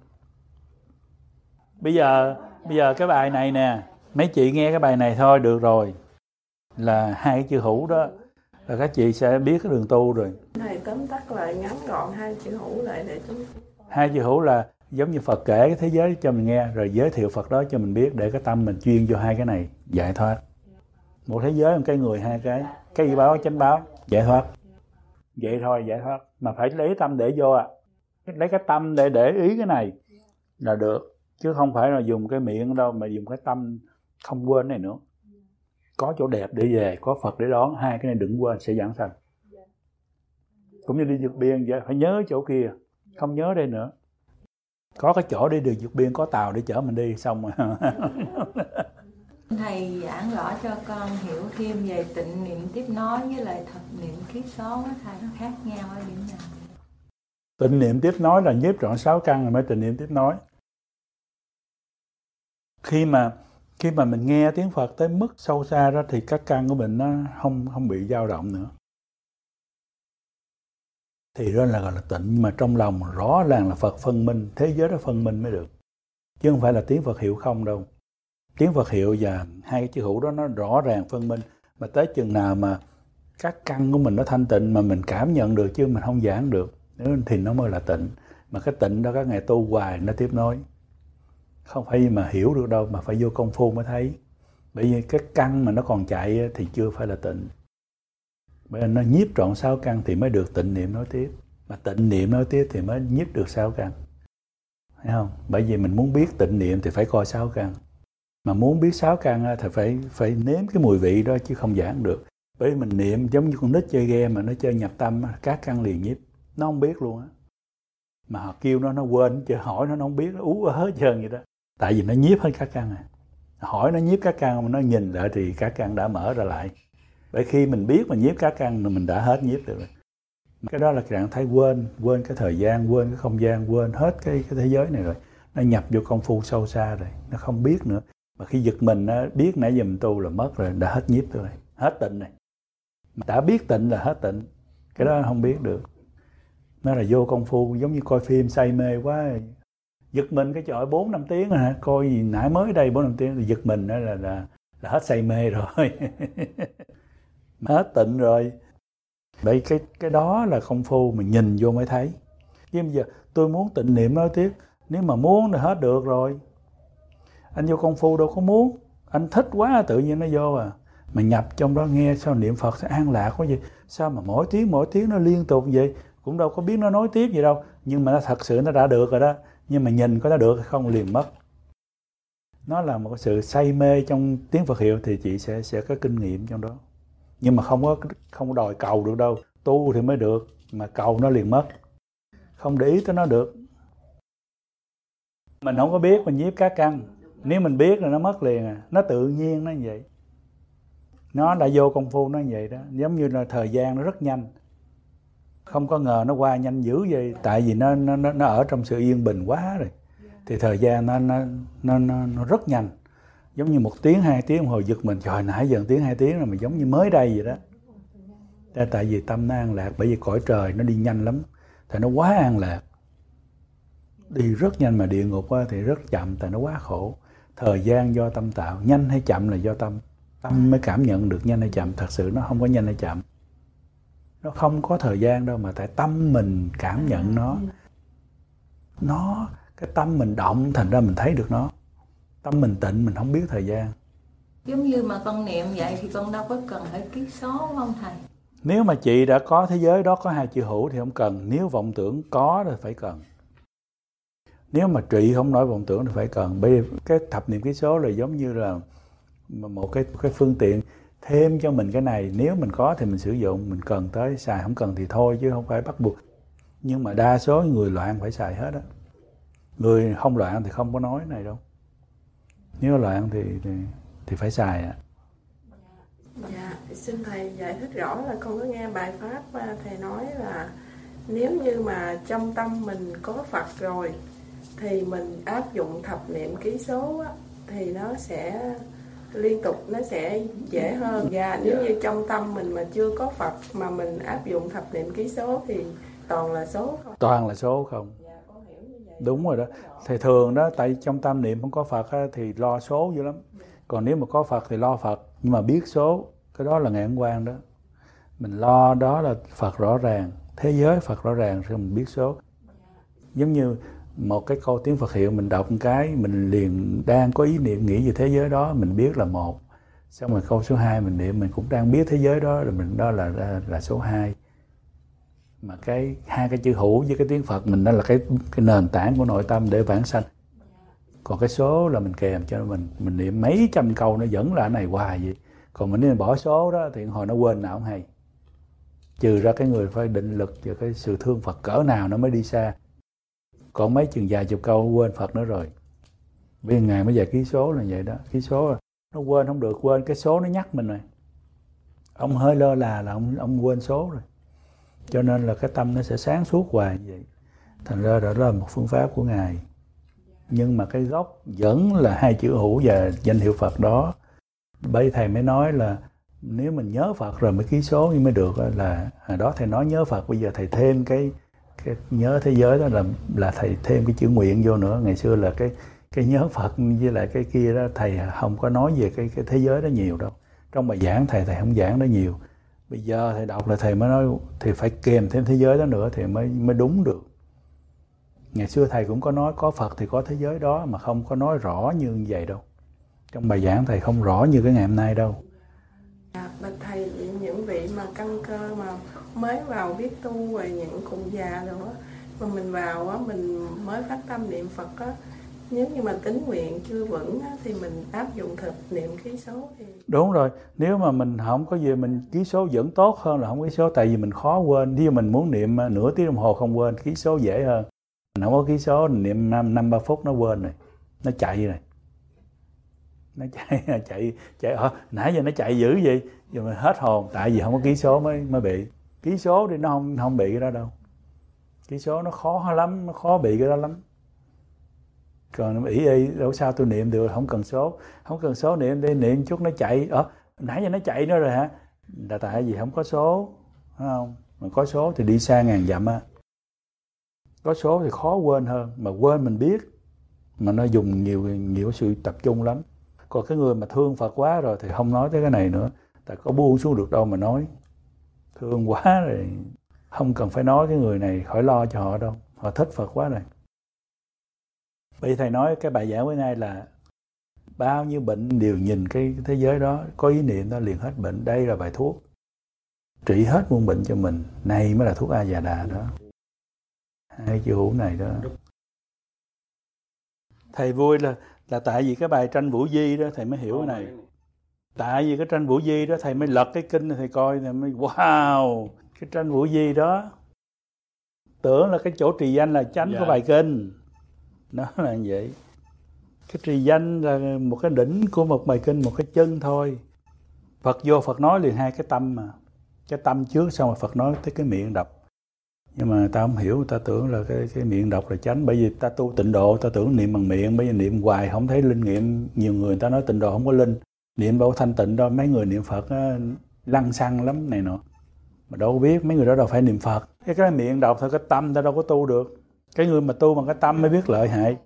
Bây giờ bây giờ cái bài này nè, mấy chị nghe cái bài này thôi được rồi. Là hai cái chữ hữu đó là các chị sẽ biết cái đường tu rồi. Thầy tóm tắt lại ngắn gọn hai chữ hữu lại để chúng. Hai chữ hữu là giống như Phật kể cái thế giới cho mình nghe, rồi giới thiệu Phật đó cho mình biết để cái tâm mình chuyên vô hai cái này, giải thoát. Một thế giới, một cái người, hai cái, cái y báo, chánh báo, giải thoát. Vậy thôi, giải thoát. Mà phải lấy tâm để vô à. Lấy cái tâm để để ý cái này là được. Chứ không phải là dùng cái miệng đâu, mà dùng cái tâm không quên này nữa. Có chỗ đẹp để về, có Phật để đón, hai cái này đừng quên sẽ giảng sanh. Cũng như đi vượt biên vậy, phải nhớ chỗ kia, không nhớ đây nữa. Có cái chỗ đi đường vượt biên, có tàu để chở mình đi, xong rồi. Thầy giảng rõ cho con hiểu thêm về tịnh niệm tiếp nói với lại thật niệm kiết số, thầy nó khác nhau ở điểm nào? Tịnh niệm tiếp nói là nhiếp trọn sáu căn rồi mới tịnh niệm tiếp nói. Khi mà khi mà mình nghe tiếng Phật tới mức sâu xa đó thì các căn của mình nó không không bị dao động nữa. Thì đó là gọi là tịnh, nhưng mà trong lòng rõ ràng là Phật phân minh, thế giới đó phân minh mới được. Chứ không phải là tiếng Phật hiệu không đâu. Tiếng Phật hiệu và hai cái chữ hữu đó nó rõ ràng phân minh. Mà tới chừng nào mà các căn của mình nó thanh tịnh mà mình cảm nhận được chứ mình không giảng được, thì nó mới là tịnh. Mà cái tịnh đó các ngày tu hoài nó tiếp nối. Không phải mà hiểu được đâu, mà phải vô công phu mới thấy. Bởi vì cái căn mà nó còn chạy thì chưa phải là tịnh. Bởi vì nó nhiếp trọn sáu căn thì mới được tịnh niệm nói tiếp. Mà tịnh niệm nói tiếp thì mới nhiếp được sáu căn. Thấy không? Bởi vì mình muốn biết tịnh niệm thì phải coi sáu căn. Mà muốn biết sáu căn thì phải phải nếm cái mùi vị đó chứ không giảng được. Bởi vì mình niệm giống như con nít chơi game mà nó chơi nhập tâm, các căn liền nhiếp. Nó không biết luôn á. Mà họ kêu nó nó quên chứ hỏi nó nó không biết, nó ú ớ hết trơn vậy đó. Tại vì nó nhiếp hết các căn à. Hỏi nó nhiếp các căn mà nó nhìn lại thì các căn đã mở ra lại. Bởi khi mình biết mình nhiếp các căn thì mình đã hết nhiếp được rồi. Cái đó là trạng thái quên, quên cái thời gian, quên cái không gian, quên hết cái, cái thế giới này rồi. Nó nhập vô công phu sâu xa rồi, nó không biết nữa. Mà khi giật mình nó biết nãy giờ mình tu là mất rồi, đã hết nhiếp rồi, hết tịnh này. Mà đã biết tịnh là hết tịnh, cái đó không biết được. Nó là vô công phu, giống như coi phim say mê quá, giật mình cái trời bốn năm tiếng hả, coi gì nãy mới đây bốn năm tiếng thì giật mình đó là, là, là hết say mê rồi, hết tịnh rồi. Vậy cái, cái đó là công phu mình nhìn vô mới thấy. Chứ bây giờ tôi muốn tịnh niệm nói tiếp, nếu mà muốn thì hết được rồi. Anh vô công phu đâu có muốn, anh thích quá tự nhiên nó vô à. Mà nhập trong đó nghe sao niệm Phật sẽ an lạc quá vậy. Sao mà mỗi tiếng mỗi tiếng nó liên tục vậy, cũng đâu có biết nó nói tiếp gì đâu. Nhưng mà nó thật sự nó đã được rồi đó. Nhưng mà nhìn có nó được hay không liền mất. Nó là một sự say mê trong tiếng Phật hiệu thì chị sẽ sẽ có kinh nghiệm trong đó. Nhưng mà không có không có đòi cầu được đâu. Tu thì mới được, mà cầu nó liền mất. Không để ý tới nó được. Mình không có biết mình nhiếp các căn. Nếu mình biết là nó mất liền à. Nó tự nhiên nó như vậy. Nó đã vô công phu nó như vậy đó. Giống như là thời gian nó rất nhanh. Không có ngờ nó qua nhanh dữ vậy. Tại vì nó nó nó ở trong sự yên bình quá rồi. Thì thời gian nó nó nó nó, nó rất nhanh. Giống như một tiếng hai tiếng hồi giật mình, trời nãy giờ tiếng hai tiếng rồi mà giống như mới đây vậy đó. Tại vì tâm nó an lạc, bởi vì cõi trời nó đi nhanh lắm. Tại nó quá an lạc. Đi rất nhanh, mà địa ngục thì rất chậm, tại nó quá khổ. Thời gian do tâm tạo, nhanh hay chậm là do tâm. Tâm mới cảm nhận được nhanh hay chậm, thật sự nó không có nhanh hay chậm. Nó không có thời gian đâu, mà tại tâm mình cảm nhận nó. Nó, cái tâm mình động thành ra mình thấy được nó. Tâm mình tịnh mình không biết thời gian. Giống như mà con niệm vậy thì con đâu có cần phải ký số không thầy? Nếu mà chị đã có thế giới đó có hai chữ hữu thì không cần. Nếu vọng tưởng có thì phải cần. Nếu mà trị không nổi vọng tưởng thì phải cần. Bởi vì cái thập niệm ký số là giống như là một cái, cái phương tiện thêm cho mình cái này. Nếu mình có thì mình sử dụng, mình cần tới xài, không cần thì thôi chứ không phải bắt buộc. Nhưng mà đa số người loạn phải xài hết á. Người không loạn thì không có nói này đâu. Nếu loạn thì thì, thì phải xài ạ. Dạ, xin thầy giải thích rõ là con có nghe bài pháp thầy nói là nếu như mà trong tâm mình có Phật rồi thì mình áp dụng thập niệm ký số á, thì nó sẽ liên tục, nó sẽ dễ hơn. Và nếu như trong tâm mình mà chưa có Phật mà mình áp dụng thập niệm ký số thì toàn là số không? Toàn là số không? Đúng rồi đó. Thì thường đó, tại trong tâm niệm không có Phật á, thì lo số dữ lắm. Còn nếu mà có Phật thì lo Phật, nhưng mà biết số, cái đó là ngạn quan đó. Mình lo đó là Phật rõ ràng, thế giới Phật rõ ràng, rồi mình biết số. Giống như một cái câu tiếng Phật hiệu mình đọc một cái, mình liền đang có ý niệm nghĩ về thế giới đó, mình biết là một. Xong rồi câu số hai mình niệm, mình cũng đang biết thế giới đó, rồi mình đó là là, là số hai. Mà cái hai cái chữ hữu với cái tiếng Phật mình đó là cái cái nền tảng của nội tâm để vãng sanh. Còn cái số là mình kèm cho mình, mình niệm mấy trăm câu nó vẫn là cái này hoài vậy. Còn mình nếu bỏ số đó thì hồi nó quên nào không hay. Trừ ra cái người phải định lực và cái sự thương Phật cỡ nào nó mới đi xa. Còn mấy chừng vài chục câu quên Phật nữa rồi. Bây giờ Ngài mới dạy ký số là vậy đó. Ký số là nó quên không được, quên cái số nó nhắc mình rồi. Ông hơi lơ là là ông, ông quên số rồi. Cho nên là cái tâm nó sẽ sáng suốt hoài vậy. Thành ra đó là một phương pháp của Ngài. Nhưng mà cái gốc vẫn là hai chữ hữu và danh hiệu Phật đó. Bây thầy mới nói là nếu mình nhớ Phật rồi mới ký số mới được, là hồi đó thầy nói nhớ Phật, bây giờ thầy thêm cái, cái nhớ thế giới đó là là thầy thêm cái chữ nguyện vô nữa. Ngày xưa là cái cái nhớ Phật với lại cái kia đó thầy không có nói về cái cái thế giới đó nhiều đâu. Trong bài giảng thầy thầy không giảng đó nhiều. Bây giờ thầy đọc là thầy mới nói thì phải kèm thêm thế giới đó nữa thì mới mới đúng được. Ngày xưa thầy cũng có nói có Phật thì có thế giới đó, mà không có nói rõ như vậy đâu. Trong bài giảng thầy không rõ như cái ngày hôm nay đâu. À, bạch thầy, những vị mà căn cơ mà mới vào biết tu rồi, những cụ già rồi á, mà mình vào á, mình mới phát tâm niệm Phật á, nếu như mà tín nguyện chưa vững á, thì mình áp dụng thập niệm ký số thì... Đúng rồi, nếu mà mình không có gì mình ký số vẫn tốt hơn là không ký số. Tại vì mình khó quên, nếu mình muốn niệm nửa tiếng đồng hồ không quên, ký số dễ hơn. Không có ký số, niệm năm, năm ba phút nó quên rồi. Nó chạy rồi. Nó chạy, chạy, chạy, à, nãy giờ nó chạy dữ gì? Giờ mình hết hồn, tại vì không có ký số mới mới bị. Ký số thì nó không không bị cái đó đâu. Ký số nó khó lắm, nó khó bị cái đó lắm. Còn ý y, đâu sao tôi niệm được, không cần số. Không cần số niệm đi, niệm chút nó chạy. Ờ, nãy giờ nó chạy nữa rồi hả? Là tại vì không có số, phải không? Mà có số thì đi xa ngàn dặm á. Có số thì khó quên hơn, mà quên mình biết. Mà nó dùng nhiều nhiều sự tập trung lắm. Còn cái người mà thương Phật quá rồi thì không nói tới cái này nữa. Tại có buông xuống được đâu mà nói. Thương quá rồi, không cần phải nói cái người này, khỏi lo cho họ đâu. Họ thích Phật quá rồi. Bây thầy nói cái bài giảng với Ngài là bao nhiêu bệnh đều nhìn cái thế giới đó, có ý niệm đó liền hết bệnh. Đây là bài thuốc trị hết muôn bệnh cho mình. Này mới là thuốc A Già Đà đó. Hai chữ hữu này đó. Thầy vui là là tại vì cái bài tranh Vũ Di đó thầy mới hiểu cái này. Tại vì cái tranh Vũ Di đó thầy mới lật cái kinh thầy coi thầy mới wow, cái tranh Vũ Di đó tưởng là cái chỗ trì danh là chánh dạ. Của bài kinh. Nó là như vậy. Cái trì danh là một cái đỉnh của một bài kinh, một cái chân thôi. Phật vô Phật nói liền hai cái tâm mà. Cái tâm trước xong rồi Phật nói tới cái miệng đọc. Nhưng mà ta không hiểu, ta tưởng là cái, cái miệng đọc là chánh. Bởi vì ta tu tịnh độ, ta tưởng niệm bằng miệng. Bởi vì niệm hoài không thấy linh nghiệm. Nhiều người ta nói tịnh độ không có linh. Niệm đâu thanh tịnh đâu. Mấy người niệm Phật á, lăng xăng lắm này nọ. Mà đâu có biết, mấy người đó đâu phải niệm Phật. Cái cái miệng đọc thôi, cái tâm ta đâu có tu được. Cái người mà tu bằng cái tâm mới biết lợi hại.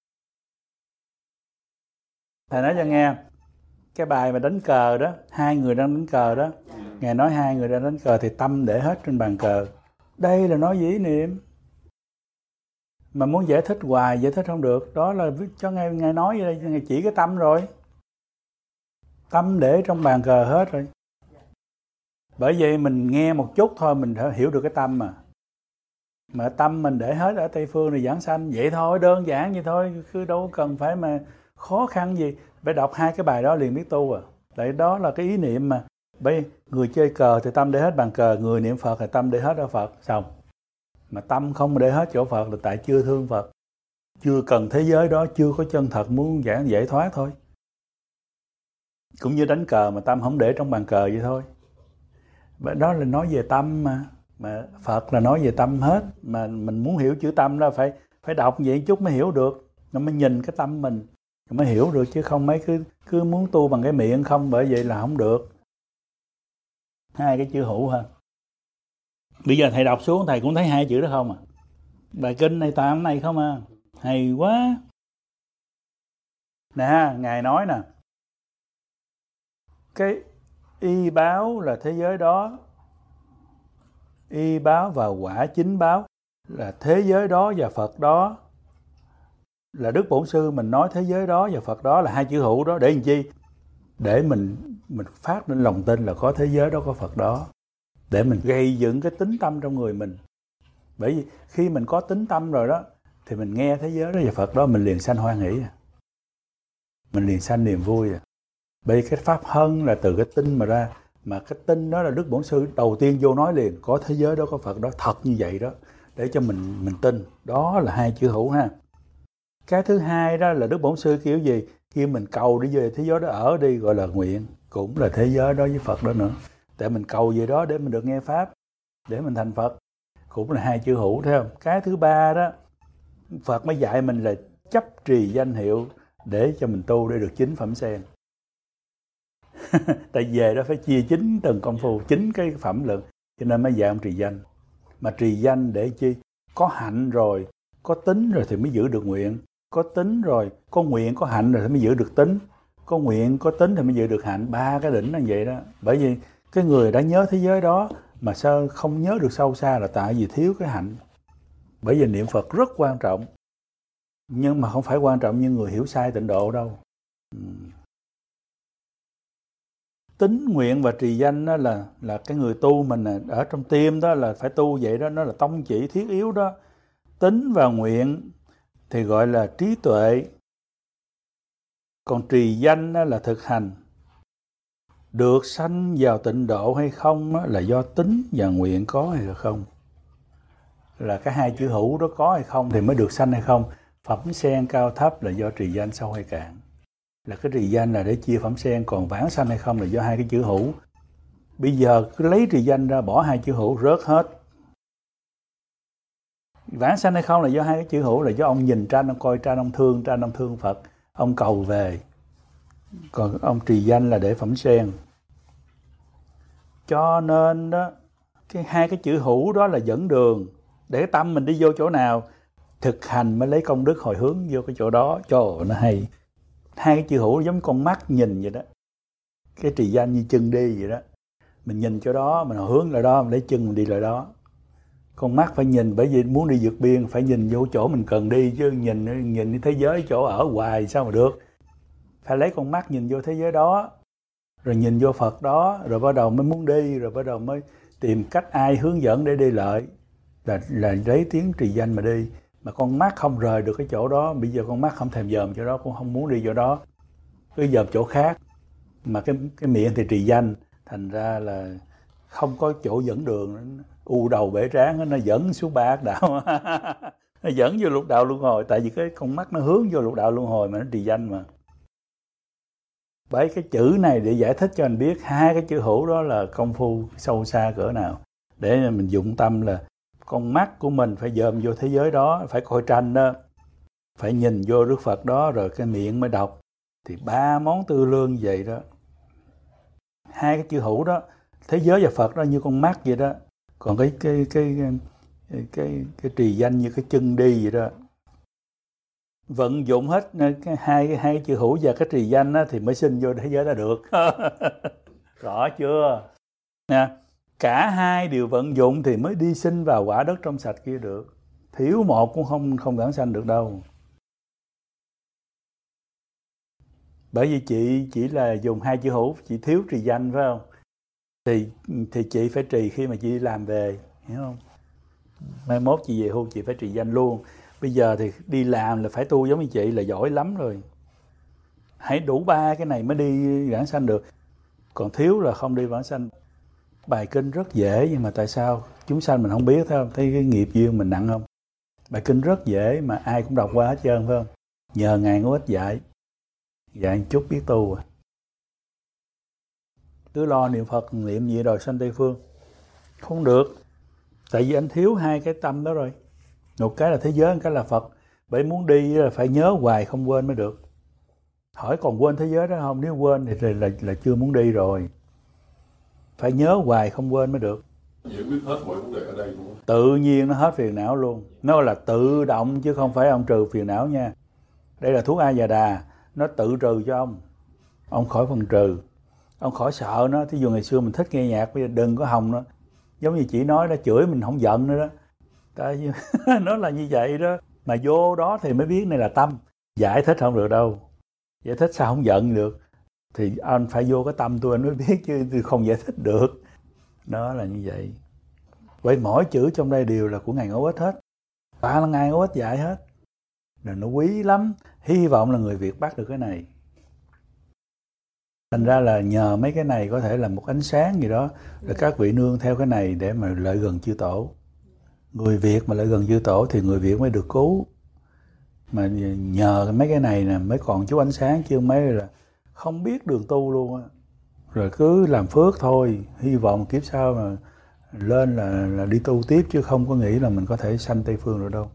Thầy nói cho nghe, cái bài mà đánh cờ đó, hai người đang đánh cờ đó. Ngài nói hai người đang đánh cờ thì tâm để hết trên bàn cờ. Đây là nói dĩ niệm. Mà muốn giải thích hoài, giải thích không được. Đó là cho Ngài, Ngài nói vậy đây, Ngài chỉ cái tâm rồi. Tâm để trong bàn cờ hết rồi. Bởi vậy mình nghe một chút thôi mình hiểu được cái tâm mà. Mà tâm mình để hết ở Tây Phương này giảng sanh. Vậy thôi, đơn giản vậy thôi. Cứ đâu cần phải mà khó khăn gì. Phải đọc hai cái bài đó liền biết tu à. Tại đó là cái ý niệm mà. Bởi người chơi cờ thì tâm để hết bàn cờ. Người niệm Phật thì tâm để hết ở Phật. Xong. Mà tâm không để hết chỗ Phật là tại chưa thương Phật. Chưa cần thế giới đó. Chưa có chân thật muốn giải, giải thoát thôi. Cũng như đánh cờ mà tâm không để trong bàn cờ vậy thôi. Đó là nói về tâm mà. Mà Phật là nói về tâm hết. Mà mình muốn hiểu chữ tâm đó phải phải đọc vậy chút mới hiểu được. Nó mới nhìn cái tâm mình mới hiểu được, chứ không mấy cứ cứ muốn tu bằng cái miệng không, bởi vậy là không được. Hai cái chữ hữu ha. Bây giờ thầy đọc xuống thầy cũng thấy hai chữ đó không à. Bài kinh này tạm này không à. Hay quá. Nè, Ngài nói nè. Cái y báo là thế giới đó. Y báo và quả chính báo là thế giới đó và Phật đó. Là Đức Bổn Sư mình nói thế giới đó và Phật đó là hai chữ hữu đó. Để làm chi? Để mình mình phát lên lòng tin là có thế giới đó, có Phật đó. Để mình gây dựng cái tính tâm trong người mình. Bởi vì khi mình có tính tâm rồi đó, thì mình nghe thế giới đó và Phật đó mình liền sanh hoan hỷ. Mình liền sanh niềm vui. Bởi vì cái pháp hân là từ cái tin mà ra. Mà cái tin đó là Đức Bổn Sư đầu tiên vô nói liền. Có thế giới đó, có Phật đó, thật như vậy đó. Để cho mình mình tin. Đó là hai chữ hữu ha. Cái thứ hai đó là Đức Bổn Sư kiểu gì? Khi mình cầu đi về thế giới đó ở đi, gọi là nguyện. Cũng là thế giới đó với Phật đó nữa. Để mình cầu về đó để mình được nghe Pháp. Để mình thành Phật. Cũng là hai chữ hữu, thấy không? Cái thứ ba đó, Phật mới dạy mình là chấp trì danh hiệu để cho mình tu để được chính phẩm sen. Tại về đó phải chia chính từng công phu, chính cái phẩm lượng. Cho nên mới dạy ông trì danh. Mà trì danh để chi? Có hạnh rồi, có tính rồi thì mới giữ được nguyện. Có tính rồi, có nguyện, có hạnh rồi thì mới giữ được tính. Có nguyện, có tính thì mới giữ được hạnh. Ba cái đỉnh là vậy đó. Bởi vì cái người đã nhớ thế giới đó mà sao không nhớ được sâu xa là tại vì thiếu cái hạnh. Bởi vì niệm Phật rất quan trọng. Nhưng mà không phải quan trọng như người hiểu sai tịnh độ đâu. Tính, nguyện và trì danh đó là, là cái người tu mình ở trong tim đó là phải tu vậy đó. Nó là tông chỉ thiết yếu đó. Tính và nguyện thì gọi là trí tuệ. Còn trì danh là thực hành. Được sanh vào tịnh độ hay không là do tính và nguyện có hay là không. là cái hai chữ hữu đó có hay không thì mới được sanh hay không. Phẩm sen cao thấp là do trì danh sâu hay cạn. Là cái trì danh là để chia phẩm sen, còn vãng sanh hay không là do hai cái chữ hữu. Bây giờ cứ lấy trì danh ra bỏ hai chữ hữu rớt hết. Vãng sanh hay không là do hai cái chữ hữu, là do ông nhìn tranh, ông coi tranh, ông thương tranh, ông thương Phật, ông cầu về. Còn ông trì danh là để phẩm sen. Cho nên đó, cái hai cái chữ hữu đó là dẫn đường để tâm mình đi vô chỗ nào, thực hành mới lấy công đức hồi hướng vô cái chỗ đó. Trời, nó hay. Hai cái chữ hữu giống con mắt nhìn vậy đó. Cái trì danh như chân đi vậy đó. Mình nhìn chỗ đó, mình hồi hướng lại đó, mình lấy chân mình đi lại đó. Con mắt phải nhìn, bởi vì muốn đi vượt biên phải nhìn vô chỗ mình cần đi, chứ nhìn nhìn thế giới chỗ ở hoài sao mà được. Phải lấy con mắt nhìn vô thế giới đó, rồi nhìn vô Phật đó, rồi bắt đầu mới muốn đi, rồi bắt đầu mới tìm cách ai hướng dẫn để đi lại. Là, là lấy tiếng trì danh mà đi. Mà con mắt không rời được cái chỗ đó, bây giờ con mắt không thèm dòm chỗ đó, cũng không muốn đi chỗ đó, cứ dòm chỗ khác. Mà cái, cái miệng thì trì danh, thành ra là không có chỗ dẫn đường, u đầu bể trán, nó dẫn xuống ba ác đạo. Nó dẫn vô lục đạo luân hồi, tại vì cái con mắt nó hướng vô lục đạo luân hồi mà nó trì danh mà. Bởi cái chữ này để giải thích cho anh biết hai cái chữ hữu đó là công phu sâu xa cỡ nào. Để mình dụng tâm là con mắt của mình phải dòm vô thế giới đó, phải coi tranh đó, phải nhìn vô Đức Phật đó, rồi cái miệng mới đọc. Thì ba món tư lương vậy đó. Hai cái chữ hữu đó, thế giới và Phật đó như con mắt vậy đó. Còn cái cái cái cái cái, cái, cái trì danh như cái chân đi vậy đó. Vận dụng hết cái hai cái hai cái chữ hữu và cái trì danh đó, thì mới sinh vô thế giới đó được. Rõ chưa? Nè, cả hai đều vận dụng thì mới đi sinh vào quả đất trong sạch kia được. Thiếu một cũng không không vãng sanh được đâu. Bởi vì chị chỉ là dùng hai chữ hữu, chị thiếu trì danh phải không? Thì thì chị phải trì khi mà chị đi làm về, hiểu không? Mai mốt chị về hưu chị phải trì danh luôn. Bây giờ thì đi làm là phải tu giống như chị là giỏi lắm rồi. Hãy đủ ba cái này mới đi vãng sanh được. Còn thiếu là không đi vãng sanh. Bài kinh rất dễ, nhưng mà tại sao chúng sanh mình không biết, thấy không? Thấy cái nghiệp duyên mình nặng không? Bài kinh rất dễ mà ai cũng đọc qua hết trơn phải không? Nhờ Ngài Ngô Ích dạy. Dạy một chút biết tu à. Cứ lo niệm Phật, niệm gì rồi sanh Tây Phương. Không được. Tại vì anh thiếu hai cái tâm đó rồi. Một cái là thế giới, một cái là Phật. Bởi muốn đi là phải nhớ hoài không quên mới được. Hỏi còn quên thế giới đó không? Nếu quên thì là, là, là chưa muốn đi rồi. Phải nhớ hoài không quên mới được. Giải quyết hết mọi vấn đề ở đây luôn. Tự nhiên nó hết phiền não luôn. Nó là tự động chứ không phải ông trừ phiền não nha. Đây là thuốc A Già Đà. Nó tự trừ cho ông. Ông khỏi phần trừ. Ông khỏi sợ nó. Thí dụ ngày xưa mình thích nghe nhạc, bây giờ đừng có hòng nó. Giống như chị nói đó, chửi mình không giận nữa đó. Tại vì nó là như vậy đó. Mà vô đó thì mới biết này là tâm. Giải thích không được đâu. Giải thích sao không giận được. Thì anh phải vô cái tâm tôi anh mới biết, chứ tôi không giải thích được. Đó là như vậy. Vậy mỗi chữ trong đây đều là của Ngài Ngô Ích hết. Toàn là Ngài Ngô Ích dạy hết. Rồi nó quý lắm. Hy vọng là người Việt bắt được cái này. Thành ra là nhờ mấy cái này có thể là một ánh sáng gì đó. Rồi các vị nương theo cái này để mà lại gần chư tổ. Người Việt mà lại gần chư tổ thì người Việt mới được cứu. Mà nhờ mấy cái này nè mới còn chút ánh sáng, chứ mấy là không biết đường tu luôn á. Rồi cứ làm phước thôi, hy vọng kiếp sau mà lên là, là đi tu tiếp, chứ không có nghĩ là mình có thể sanh Tây Phương rồi đâu.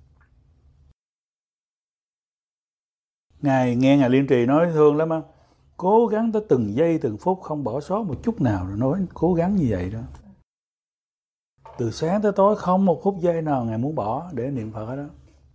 Ngài nghe Ngài Liên Trì nói thương lắm á. Cố gắng tới từng giây từng phút không bỏ sót một chút nào, rồi nói cố gắng như vậy đó. Từ sáng tới tối không một phút giây nào Ngài muốn bỏ để niệm Phật đó.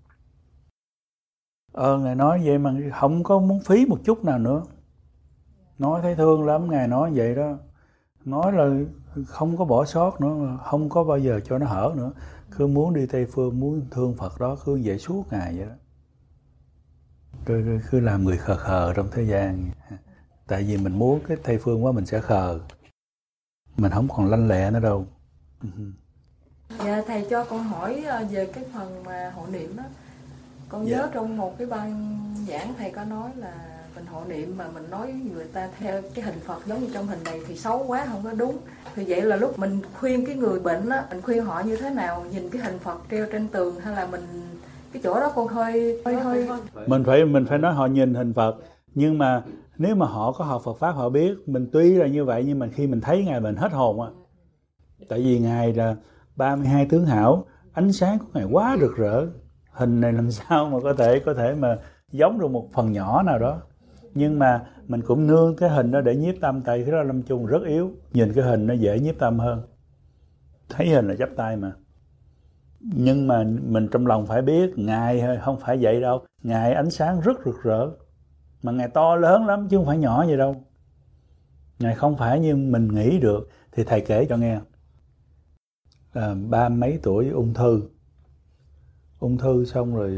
Ờ, Ngài nói vậy mà không có muốn phí một chút nào nữa. Nói thấy thương lắm, Ngài nói vậy đó. Nói là không có bỏ sót nữa, không có bao giờ cho nó hở nữa. Cứ muốn đi Tây Phương, muốn thương Phật đó, cứ vậy suốt ngày vậy đó. Cứ, cứ làm người khờ khờ trong thế gian. Tại vì mình muốn cái Tây Phương quá mình sẽ khờ. Mình không còn lanh lẹ nữa đâu. Dạ, thầy cho con hỏi về cái phần mà hộ niệm đó. Con dạ. nhớ trong một cái bài giảng thầy có nói là Mình hộ niệm mà mình nói người ta theo cái hình Phật giống như trong hình này thì xấu quá, không có đúng. Thì vậy là lúc mình khuyên cái người bệnh á, mình khuyên họ như thế nào, nhìn cái hình Phật treo trên tường hay là mình cái chỗ đó con hơi hơi hơi mình phải mình phải nói họ nhìn hình Phật, nhưng mà nếu mà họ có học Phật pháp họ biết mình tuy là như vậy, nhưng mà khi mình thấy ngài bệnh hết hồn á, tại vì ngài là ba mươi hai tướng hảo, ánh sáng của ngài quá rực rỡ, hình này làm sao mà có thể có thể mà giống được một phần nhỏ nào đó. Nhưng mà mình cũng nương cái hình đó để nhiếp tâm, tại cái đó Lâm Chung rất yếu, nhìn cái hình nó dễ nhiếp tâm hơn, thấy hình là chắp tay mà. Nhưng mà mình trong lòng phải biết ngài không phải vậy đâu, ngài ánh sáng rất rực rỡ, mà ngài to lớn lắm chứ không phải nhỏ vậy đâu. Ngài không phải như mình nghĩ được. Thì thầy kể cho nghe, là ba mấy tuổi ung thư, ung thư xong rồi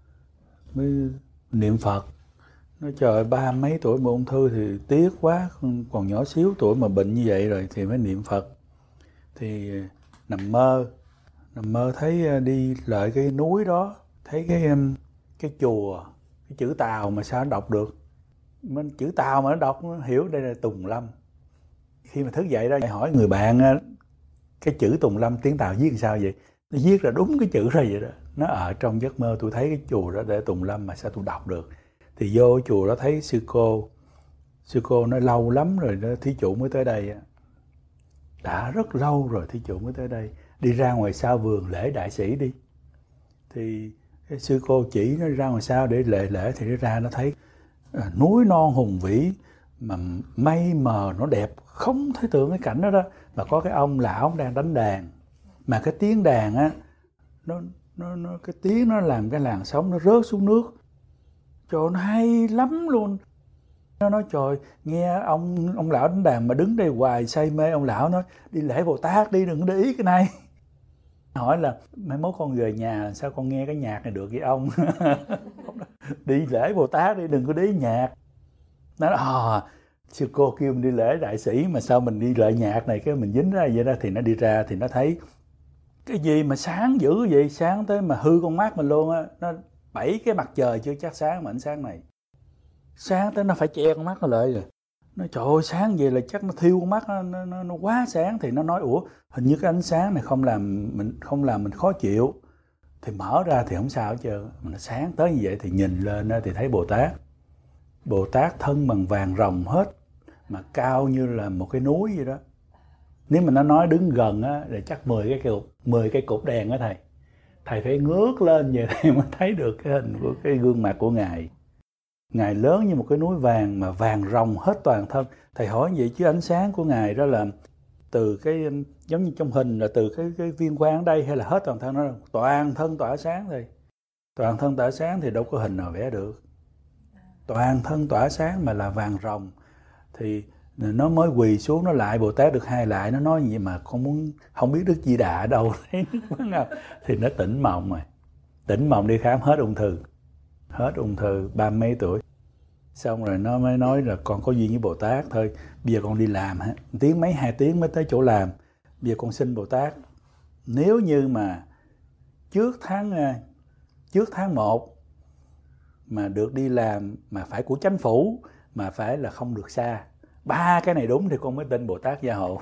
mới niệm Phật. Nói trời, ba mấy tuổi mà ung thư thì tiếc quá, còn nhỏ xíu tuổi mà bệnh như vậy rồi thì mới niệm Phật. Thì nằm mơ, nằm mơ thấy đi lại cái núi đó, thấy cái cái chùa, cái chữ Tàu mà sao nó đọc được. Mình chữ Tàu mà nó đọc, nó hiểu đây là Tùng Lâm. Khi mà thức dậy đó, hỏi người bạn cái chữ Tùng Lâm tiếng Tàu viết làm sao vậy? Nó viết ra đúng cái chữ ra vậy đó. Nó ở trong giấc mơ tôi thấy cái chùa đó để Tùng Lâm mà sao tôi đọc được. Thì vô chùa đó thấy sư cô, sư cô nói lâu lắm rồi đó, thí chủ mới tới đây. Đã rất lâu rồi thí chủ mới tới đây. Đi ra ngoài sau vườn lễ đại sĩ đi. Thì cái sư cô chỉ nó ra ngoài sau để lễ lễ thì nó ra nó thấy à, núi non hùng vĩ mà mây mờ nó đẹp, không thấy tưởng cái cảnh đó đó. Mà có cái ông lão đang đánh đàn, mà cái tiếng đàn á, nó, nó, nó cái tiếng nó làm cái làn sóng nó rớt xuống nước. Trời, nó hay lắm luôn. Nó nói trời, nghe ông ông lão đánh đàn mà đứng đây hoài say mê. Ông lão nói đi lễ Bồ Tát đi, đừng để ý cái này. Hỏi là mai mốt con về nhà sao con nghe cái nhạc này được vậy ông? Đi lễ Bồ Tát đi, đừng có để ý nhạc. Nó nói à, sư cô kêu mình đi lễ đại sĩ mà sao mình đi lễ nhạc này, cái mình dính ra vậy đó. Thì nó đi ra thì nó thấy cái gì mà sáng dữ vậy, sáng tới mà hư con mắt mình luôn á. Nó bảy cái mặt trời chưa chắc sáng mà ánh sáng này sáng tới nó phải che con mắt nó lại rồi. Nó trời ơi, sáng vậy là chắc nó thiêu con mắt, nó, nó, nó quá sáng. Thì nó nói ủa, hình như cái ánh sáng này không làm mình không làm mình khó chịu. Thì mở ra thì không sao hết trơn. Mà nó sáng tới như vậy thì nhìn lên thì thấy Bồ Tát. Bồ Tát thân bằng vàng ròng hết, mà cao như là một cái núi vậy đó. Nếu mà nó nói đứng gần á, là chắc mười cái cột, mười cái cột đèn á thầy. Thầy phải ngước lên vậy thì mới thấy được cái hình của cái gương mặt của Ngài. Ngài lớn như một cái núi vàng mà vàng ròng hết toàn thân. Thầy hỏi vậy chứ ánh sáng của Ngài đó là từ cái, giống như trong hình là từ cái, cái viên quang ở đây hay là hết toàn thân, nó là toàn thân tỏa sáng thôi. Toàn thân tỏa sáng thì đâu có hình nào vẽ được. Toàn thân tỏa sáng mà là vàng ròng. Thì nó mới quỳ xuống, nó lại Bồ Tát được hai lại. Nó nói gì mà con muốn, không biết Đức Di Đà ở đâu. Thì nó tỉnh mộng rồi. Tỉnh mộng đi khám hết ung thư. Hết ung thư, ba mấy tuổi. Xong rồi nó mới nói là con có duyên với Bồ Tát thôi. Bây giờ con đi làm, tiếng mấy hai tiếng mới tới chỗ làm. Bây giờ con xin Bồ Tát, nếu như mà trước tháng trước tháng một mà được đi làm, mà phải của chính phủ, mà phải là không được xa, ba cái này đúng thì con mới tin Bồ Tát gia hộ.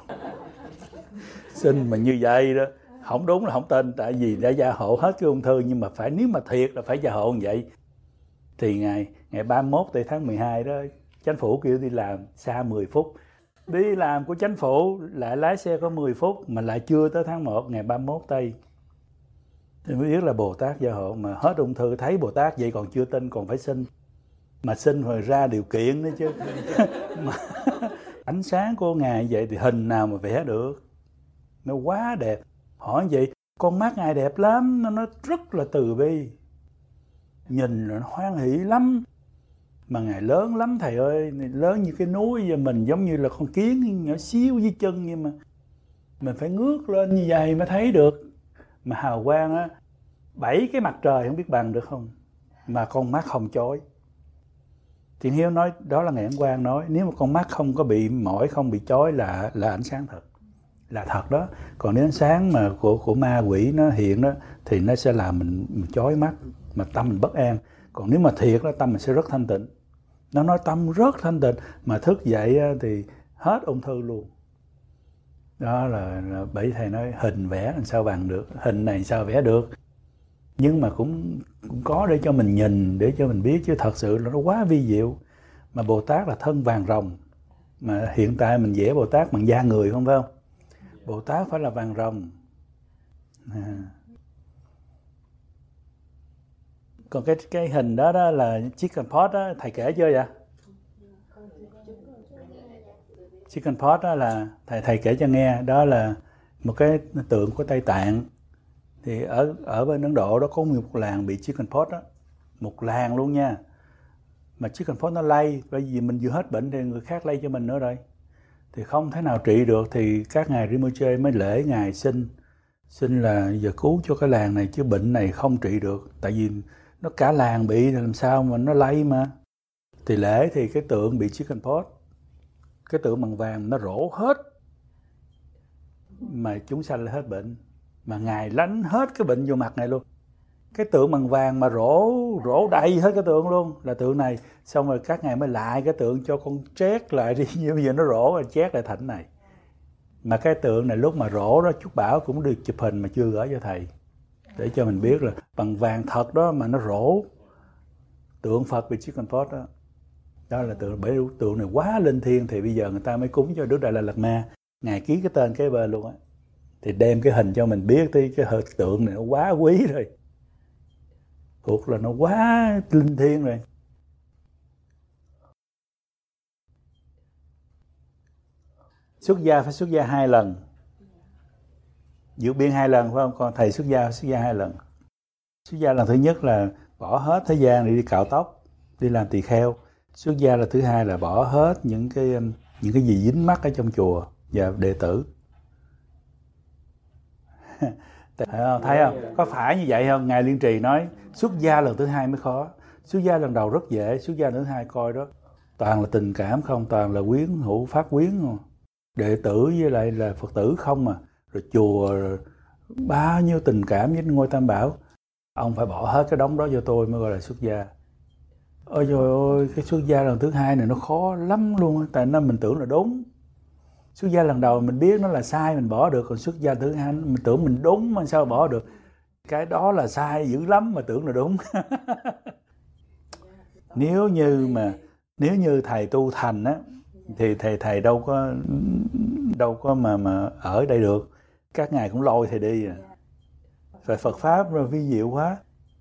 Xin mà như vậy đó, không đúng là không tin, tại vì đã gia hộ hết cái ung thư. Nhưng mà phải, nếu mà thiệt là phải gia hộ như vậy. Thì ngày ngày ba mươi mốt tây tháng mười hai đó, chính phủ kêu đi làm xa mười phút. Đi làm của chính phủ lại lái xe có mười phút, mà lại chưa tới tháng một ngày ba mươi mốt tây. Thì mới biết là Bồ Tát gia hộ. Mà hết ung thư thấy Bồ Tát vậy còn chưa tin, còn phải xin. Mà xin rồi ra điều kiện nữa chứ. Mà ánh sáng của Ngài vậy thì hình nào mà vẽ được. Nó quá đẹp. Hỏi vậy, con mắt Ngài đẹp lắm, nó, nó rất là từ bi. Nhìn rồi nó hoan hỷ lắm. Mà Ngài lớn lắm thầy ơi, lớn như cái núi, và mình giống như là con kiến nhỏ xíu dưới chân. Nhưng mà mình phải ngước lên như vậy mới thấy được. Mà hào quang á, bảy cái mặt trời không biết bằng được không. Mà con mắt không chói. Thiện Hiếu nói đó là Ngài Ấn Quang nói, nếu mà con mắt không có bị mỏi, không bị chói là là ánh sáng thật, là thật đó. Còn nếu ánh sáng mà của của ma quỷ nó hiện đó thì nó sẽ làm mình, mình chói mắt, mà tâm mình bất an. Còn nếu mà thiệt đó, tâm mình sẽ rất thanh tịnh. Nó nói tâm rất thanh tịnh, mà thức dậy thì hết ung thư luôn. Đó là, là bởi thầy nói hình vẽ làm sao bằng được, hình này sao vẽ được. Nhưng mà cũng, cũng có để cho mình nhìn, để cho mình biết, chứ thật sự là nó quá vi diệu. Mà Bồ Tát là thân vàng rồng, mà hiện tại mình vẽ Bồ Tát bằng da người không phải không? Bồ Tát phải là vàng rồng. À. Còn cái cái hình đó đó là chicken pot đó, thầy kể chưa vậy? Chicken pot đó là thầy thầy kể cho nghe, đó là một cái tượng của Tây Tạng. Thì ở ở bên Ấn Độ đó có một làng bị chicken pot đó, một làng luôn nha. Mà chicken pot nó lây, bởi vì mình vừa hết bệnh thì người khác lây cho mình nữa rồi. Thì không thể nào trị được, thì các ngài Rinpoche mới lễ ngài xin xin là giờ cứu cho cái làng này, chứ bệnh này không trị được, tại vì nó cả làng bị thì làm sao mà nó lây mà. Thì lễ thì cái tượng bị chicken pot, cái tượng bằng vàng nó rỗ hết, mà chúng sanh lại hết bệnh, mà ngài lánh hết cái bệnh vô mặt này luôn. Cái tượng bằng vàng mà rỗ rỗ đầy hết cái tượng luôn, là tượng này. Xong rồi các ngài mới lại cái tượng cho con chét lại đi, như bây giờ nó rỗ rồi chét lại thành này. Mà cái tượng này lúc mà rỗ đó, Chúc Bảo cũng được chụp hình mà chưa gửi cho thầy, để cho mình biết là bằng vàng thật đó mà nó rỗ. Tượng Phật bị chicken pot đó. Đó là tượng, bởi tượng này quá linh thiêng, thì bây giờ người ta mới cúng cho Đức Đại La Lạt Ma. Ngài ký cái tên kế bên luôn á. Thì đem cái hình cho mình biết đi, cái tượng này nó quá quý rồi. Thuộc là nó quá linh thiêng rồi. Xuất gia phải xuất gia hai lần. Vượt biên hai lần phải không? Còn thầy xuất gia xuất gia hai lần. Xuất gia lần thứ nhất là bỏ hết thế gian để đi cạo tóc, đi làm tỳ kheo. Xuất gia là thứ hai là bỏ hết những cái những cái gì dính mắc ở trong chùa và đệ tử. Thấy không? Thấy không? Có phải như vậy không? Ngài Liên Trì nói xuất gia lần thứ hai mới khó. Xuất gia lần đầu rất dễ, xuất gia lần thứ hai coi đó toàn là tình cảm không, toàn là quyến hữu pháp quyến không. Đệ tử với lại là Phật tử không mà. Rồi chùa rồi bao nhiêu tình cảm với ngôi Tam Bảo. Ông phải bỏ hết cái đống đó cho tôi mới gọi là xuất gia. Ôi trời ơi, cái xuất gia lần thứ hai này nó khó lắm luôn. Tại nó mình tưởng là đúng. Xuất gia lần đầu mình biết nó là sai mình bỏ được. Còn xuất gia thứ hai mình tưởng mình đúng mà sao bỏ được. Cái đó là sai dữ lắm mà tưởng là đúng. Nếu như mà Nếu như thầy tu thành á, thì thầy thầy đâu có đâu có mà mà ở đây được. Các ngài cũng lôi thầy đi à. Phải Phật Pháp rồi vi diệu quá.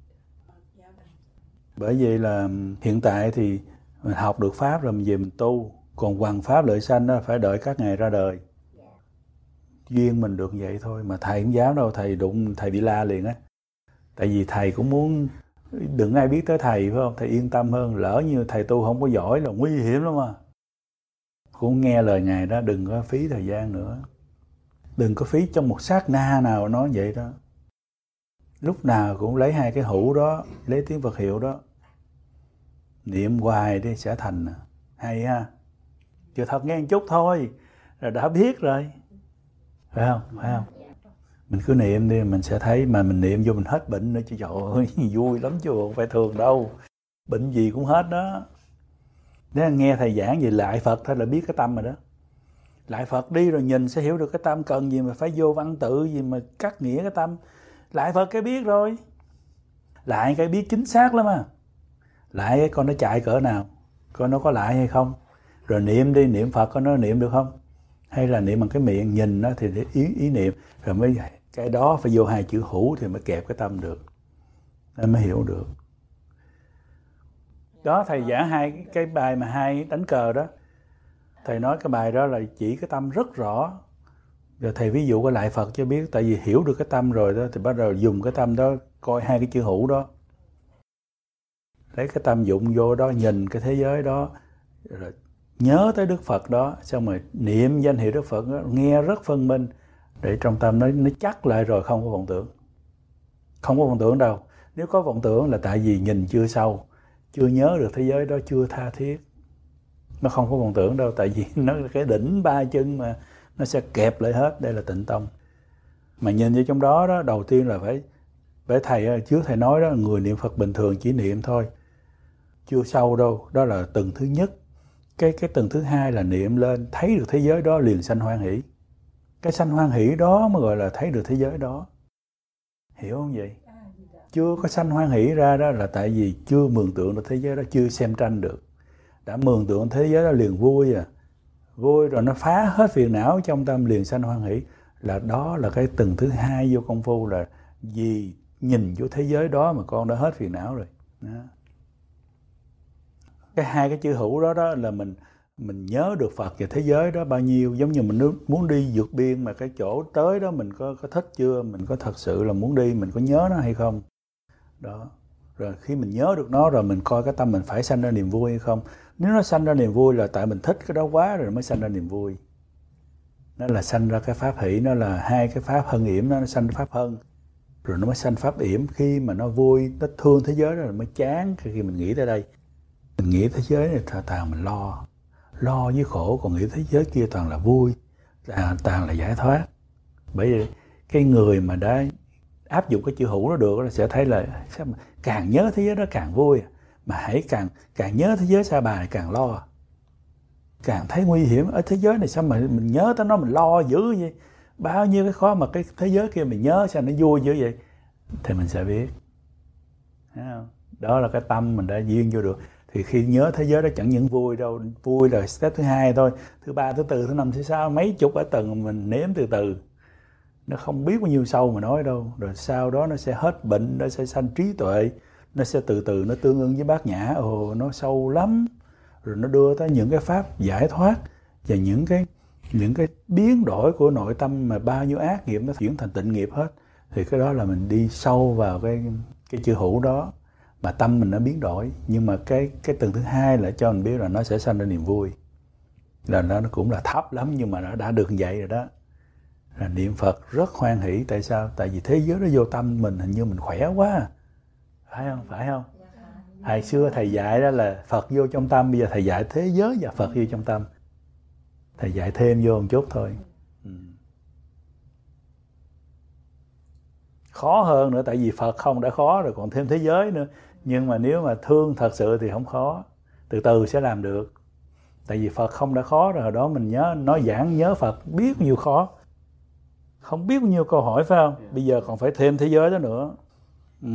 Bởi vì là hiện tại thì mình học được Pháp rồi mình về mình tu. Còn hoằng Pháp lợi sanh đó phải đợi các ngài ra đời. Duyên mình được vậy thôi. Mà thầy không dám đâu, thầy đụng thầy bị la liền á. Tại vì thầy cũng muốn đừng ai biết tới thầy phải không? Thầy yên tâm hơn. Lỡ như thầy tu không có giỏi là nguy hiểm lắm mà. Cũng nghe lời ngài đó, đừng có phí thời gian nữa. Đừng có phí trong một sát na nào nói vậy đó. Lúc nào cũng lấy hai cái hũ đó, lấy tiếng Phật hiệu đó, niệm hoài đi sẽ thành. Hay ha. Chứ thật nghe một chút thôi là đã biết rồi. Phải không? Phải không? Mình cứ niệm đi, mình sẽ thấy. Mà mình niệm vô mình hết bệnh nữa chứ. Trời ơi, vui lắm chứ không phải thường đâu. Bệnh gì cũng hết đó. Nếu nghe thầy giảng về lại Phật thôi là biết cái tâm rồi đó. Lại Phật đi rồi nhìn sẽ hiểu được cái tâm cần gì mà phải vô văn tự gì mà cắt nghĩa cái tâm. Lại Phật cái biết rồi. Lại cái biết chính xác lắm à. Lại cái con nó chạy cỡ nào, coi nó có lại hay không. Rồi niệm đi, niệm Phật coi nó niệm được không. Hay là niệm bằng cái miệng, nhìn nó thì ý, ý niệm. Rồi mới cái đó phải vô hai chữ hữu thì mới kẹp cái tâm được. Nên mới hiểu được. Đó thầy giảng hai cái bài mà hai đánh cờ đó. Thầy nói cái bài đó là chỉ cái tâm rất rõ. Rồi thầy ví dụ cái lại Phật cho biết. Tại vì hiểu được cái tâm rồi đó thì bắt đầu dùng cái tâm đó coi hai cái chữ hữu đó. Lấy cái tâm dụng vô đó, nhìn cái thế giới đó, rồi nhớ tới Đức Phật đó, xong rồi niệm danh hiệu Đức Phật đó, nghe rất phân minh. Để trong tâm nó, nó chắc lại rồi không có vọng tưởng. Không có vọng tưởng đâu. Nếu có vọng tưởng là tại vì nhìn chưa sâu, chưa nhớ được thế giới đó, chưa tha thiết. Nó không có vọng tưởng đâu. Tại vì nó là cái đỉnh ba chân mà nó sẽ kẹp lại hết. Đây là tịnh tông. Mà nhìn vô trong đó, đó đầu tiên là phải, phải thầy trước thầy nói đó, người niệm Phật bình thường chỉ niệm thôi. chưa sâu đâu, đó là tầng thứ nhất. Cái cái tầng thứ hai là niệm lên thấy được thế giới đó liền sanh hoan hỷ. Cái sanh hoan hỷ đó mới gọi là thấy được thế giới đó. Hiểu không vậy? Chưa có sanh hoan hỷ ra đó là tại vì chưa mường tượng được thế giới đó, chưa xem tranh được. Đã mường tượng thế giới đó liền vui à. Vui rồi nó phá hết phiền não trong tâm liền sanh hoan hỷ. Là đó là cái tầng thứ hai vô công phu, là vì nhìn vô thế giới đó mà con đã hết phiền não rồi. Đó. Cái hai cái chữ hữu đó đó là mình mình nhớ được Phật và thế giới đó bao nhiêu. Giống như mình muốn đi vượt biên mà cái chỗ tới đó mình có, có thích chưa, mình có thật sự là muốn đi, mình có nhớ nó hay không. Đó. Rồi khi mình nhớ được nó rồi mình coi cái tâm mình phải sanh ra niềm vui hay không. Nếu nó sanh ra niềm vui là tại mình thích cái đó quá rồi mới sanh ra niềm vui. Nó là sanh ra cái pháp hỷ, nó là hai cái pháp hân yểm, nó sanh pháp hân. Rồi nó mới sanh pháp yểm. Khi mà nó vui, nó thương thế giới đó rồi mới chán. Khi mình nghĩ tới đây, mình nghĩ thế giới này toàn mình lo. Lo với khổ, còn nghĩ thế giới kia toàn là vui, toàn, toàn là giải thoát. Bởi vì cái người mà đã áp dụng cái chữ hữu đó được, nó sẽ thấy là sao mà càng nhớ thế giới đó càng vui. Mà hãy càng càng nhớ thế giới sa bà càng lo. Càng thấy nguy hiểm ở thế giới này, sao mà mình nhớ tới nó mình lo dữ vậy. Bao nhiêu cái khó mà cái thế giới kia mình nhớ sao nó vui dữ vậy. Thì mình sẽ biết. Thấy không? Đó là cái tâm mình đã duyên vô được. Thì khi nhớ thế giới đó chẳng những vui đâu. Vui là step thứ hai thôi. Thứ ba, thứ tư, thứ năm, thứ sáu, mấy chục ở tầng mình nếm từ từ. Nó không biết bao nhiêu sâu mà nói đâu. Rồi sau đó nó sẽ hết bệnh, nó sẽ sanh trí tuệ. Nó sẽ từ từ nó tương ưng với bát nhã. Ồ, nó sâu lắm. Rồi nó đưa tới những cái pháp giải thoát. Và những cái những cái biến đổi của nội tâm mà bao nhiêu ác nghiệp nó chuyển thành tịnh nghiệp hết. Thì cái đó là mình đi sâu vào cái cái chữ hữu đó. Mà tâm mình nó biến đổi. Nhưng mà cái cái tầng thứ hai là cho mình biết là nó sẽ sanh ra niềm vui. Là nó cũng là thấp lắm nhưng mà nó đã được vậy rồi đó. Là niệm Phật rất hoan hỷ. Tại sao? Tại vì thế giới nó vô tâm mình, hình như mình khỏe quá. Phải không? Phải không? Hồi xưa thầy dạy đó là Phật vô trong tâm. Bây giờ thầy dạy thế giới và Phật vô trong tâm. Thầy dạy thêm vô một chút thôi. Ừ. Khó hơn nữa. Tại vì Phật không đã khó rồi, còn thêm thế giới nữa. Nhưng mà nếu mà thương thật sự thì không khó. Từ từ sẽ làm được. Tại vì Phật không đã khó rồi. Hồi đó mình nhớ nói giảng nhớ Phật biết bao nhiêu khó. Không biết bao nhiêu câu hỏi phải không? Bây giờ còn phải thêm thế giới đó nữa. Ừ.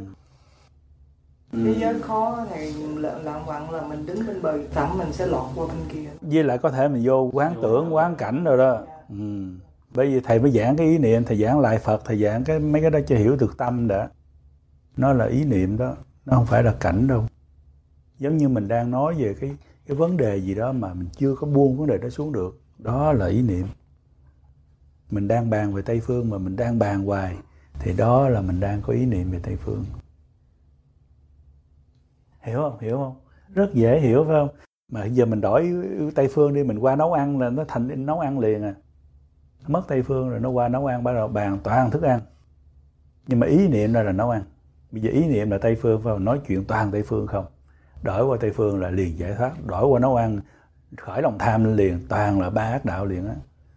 Thế giới khó này lạng quạng là mình đứng bên bờ thẳm mình sẽ lọt qua bên kia. Với lại có thể mình vô quán tưởng, quán cảnh rồi đó. Ừ. Bởi vì thầy mới giảng cái ý niệm, thầy giảng lại Phật, thầy giảng cái mấy cái đó cho hiểu được tâm đã. Nó là ý niệm đó, nó không phải là cảnh đâu. Giống như mình đang nói về cái cái vấn đề gì đó mà mình chưa có buông vấn đề đó xuống được. Đó là ý niệm. Mình đang bàn về Tây Phương mà mình đang bàn hoài thì đó là mình đang có ý niệm về Tây Phương. Hiểu không? Hiểu không? Rất dễ hiểu phải không? Mà giờ mình đổi Tây Phương đi, mình qua nấu ăn là nó thành nấu ăn liền à. Mất Tây Phương rồi nó qua nấu ăn, bắt đầu bàn toàn thức ăn. Nhưng mà ý niệm là là nấu ăn. Bây giờ ý niệm là Tây Phương phải không? Nói chuyện toàn Tây Phương không. Đổi qua Tây Phương là liền giải thoát. Đổi qua nấu ăn, khởi lòng tham lên liền, toàn là ba ác đạo liền á.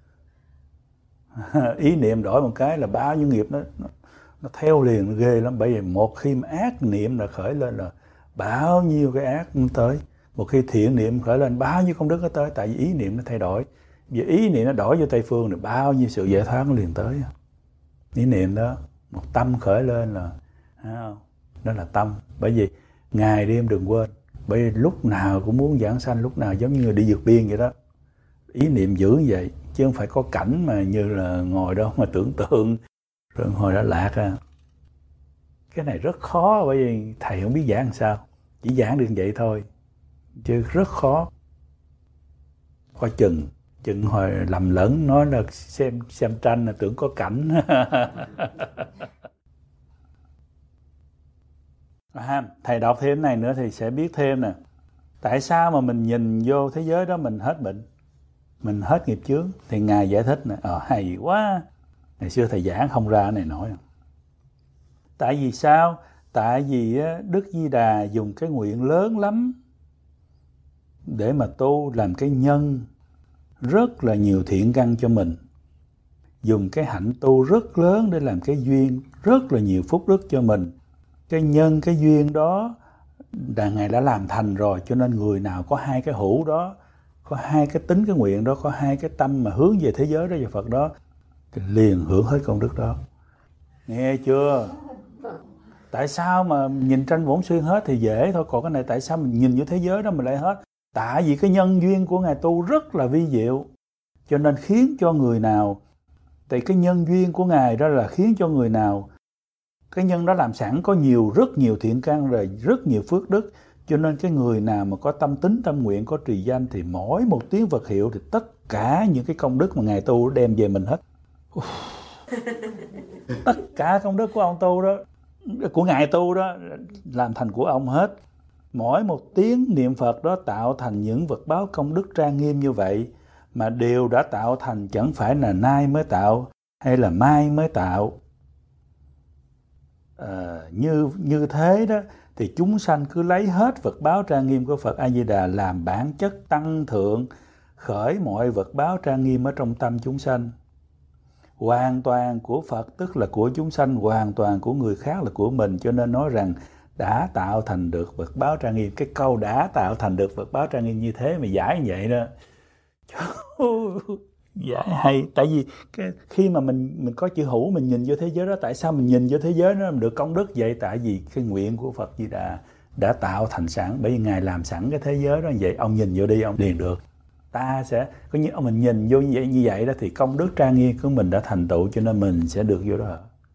Ý niệm đổi một cái là bao nhiêu nghiệp nó, nó, nó theo liền, nó ghê lắm. Bởi vì một khi mà ác niệm là khởi lên là bao nhiêu cái ác nó tới. Một khi thiện niệm khởi lên bao nhiêu công đức nó tới. Tại vì ý niệm nó thay đổi. Vì ý niệm nó đổi vô Tây Phương thì bao nhiêu sự giải thoát nó liền tới. Ý niệm đó, một tâm khởi lên là không? Đó là tâm. Bởi vì ngày đêm đừng quên. Bởi vì lúc nào cũng muốn giảng sanh, lúc nào giống như người đi vượt biên vậy đó. Ý niệm giữ như vậy. Chứ không phải có cảnh mà như là ngồi đó mà tưởng tượng rồi ngồi đó lạc à. Cái này rất khó bởi vì thầy không biết giảng làm sao. Chỉ giảng được vậy thôi. Chứ rất khó. Coi chừng. Chừng hồi lầm lẫn nói là xem xem tranh là tưởng có cảnh. À, thầy đọc thêm này nữa thì sẽ biết thêm nè. Tại sao mà mình nhìn vô thế giới đó mình hết bệnh, mình hết nghiệp chướng? Thì Ngài giải thích nè. Ờ hay quá. Ngày xưa thầy giảng không ra cái này nổi. Tại vì sao? Tại vì Đức Di Đà dùng cái nguyện lớn lắm để mà tu làm cái nhân rất là nhiều thiện căn cho mình. Dùng cái hạnh tu rất lớn để làm cái duyên rất là nhiều phúc đức cho mình. Cái nhân, cái duyên đó là Ngài đã làm thành rồi, cho nên người nào có hai cái hữu đó, có hai cái tính cái nguyện đó, có hai cái tâm mà hướng về thế giới đó, về Phật đó, thì liền hưởng hết công đức đó. Nghe chưa? Tại sao mà nhìn tranh Bổn Xuyên hết thì dễ thôi, còn cái này tại sao mình nhìn vô thế giới đó mình lại hết? Tại vì cái nhân duyên của Ngài tu rất là vi diệu, cho nên khiến cho người nào, tại cái nhân duyên của Ngài đó là khiến cho người nào, cái nhân đó làm sẵn có nhiều, rất nhiều thiện căn rồi, rất nhiều phước đức, cho nên cái người nào mà có tâm tính, tâm nguyện, có trì danh thì mỗi một tiếng Phật hiệu thì tất cả những cái công đức mà Ngài tu đem về mình hết. Tất cả công đức của ông tu đó, của Ngài tu đó, làm thành của ông hết. Mỗi một tiếng niệm Phật đó tạo thành những vật báo công đức trang nghiêm như vậy, mà đều đã tạo thành, chẳng phải là nay mới tạo hay là mai mới tạo. À, như như thế đó thì chúng sanh cứ lấy hết vật báo trang nghiêm của Phật A Di Đà làm bản chất tăng thượng, khởi mọi vật báo trang nghiêm ở trong tâm chúng sanh. Hoàn toàn của Phật tức là của chúng sanh, hoàn toàn của người khác là của mình, cho nên nói rằng đã tạo thành được vật báo trang nghiêm. Cái câu đã tạo thành được vật báo trang nghiêm như thế mà giải như vậy đó, giải hay. Tại vì cái, khi mà mình mình có chữ hữu, mình nhìn vô thế giới đó, tại sao mình nhìn vô thế giới đó mình được công đức vậy? Tại vì cái nguyện của Phật Di Đà đã tạo thành sẵn, bởi vì Ngài làm sẵn cái thế giới đó như vậy, ông nhìn vô đi ông liền được. Ta sẽ có như mình nhìn vô như vậy, như vậy đó thì công đức trang nghiêm của mình đã thành tựu, cho nên mình sẽ được vô đó.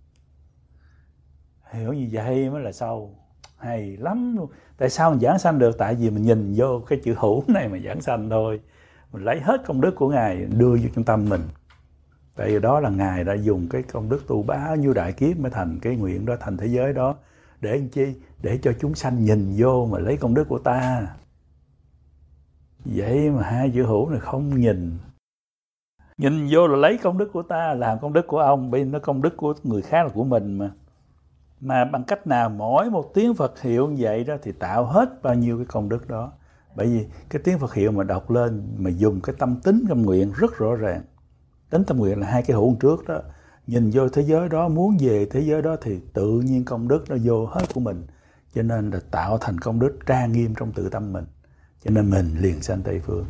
Hiểu như vậy mới là sâu, hay lắm luôn. Tại sao mình giảng sanh được? Tại vì mình nhìn vô cái chữ hữu này mà giảng sanh thôi. Mình lấy hết công đức của Ngài đưa vô trong tâm mình. Tại vì đó là Ngài đã dùng cái công đức tu bao nhiêu đại kiếp mới thành cái nguyện đó, thành thế giới đó. Để làm chi? Để cho chúng sanh nhìn vô mà lấy công đức của ta. Vậy mà hai chữ hữu này không nhìn. Nhìn vô là lấy công đức của ta, làm công đức của ông, bởi vì nó công đức của người khác là của mình mà. Mà bằng cách nào? Mỗi một tiếng Phật hiệu như vậy đó thì tạo hết bao nhiêu cái công đức đó. Bởi vì cái tiếng Phật hiệu mà đọc lên, mà dùng cái tâm tính tâm nguyện rất rõ ràng. Tính tâm nguyện là hai cái hữu trước đó. Nhìn vô thế giới đó, muốn về thế giới đó thì tự nhiên công đức nó vô hết của mình. Cho nên là tạo thành công đức trang nghiêm trong tự tâm mình. Cho nên mình liền sanh Tây Phương.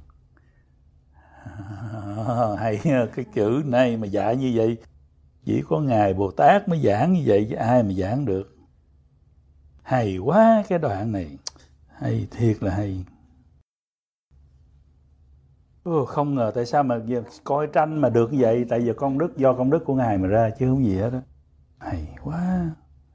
À, hay cái chữ này mà dạy như vậy, chỉ có Ngài Bồ Tát mới giảng như vậy, chứ ai mà giảng được. Hay quá cái đoạn này, hay thiệt là hay. Ồ, không ngờ tại sao mà coi tranh mà được như vậy, tại vì công đức do công đức của Ngài mà ra chứ không gì hết đó. Hay quá.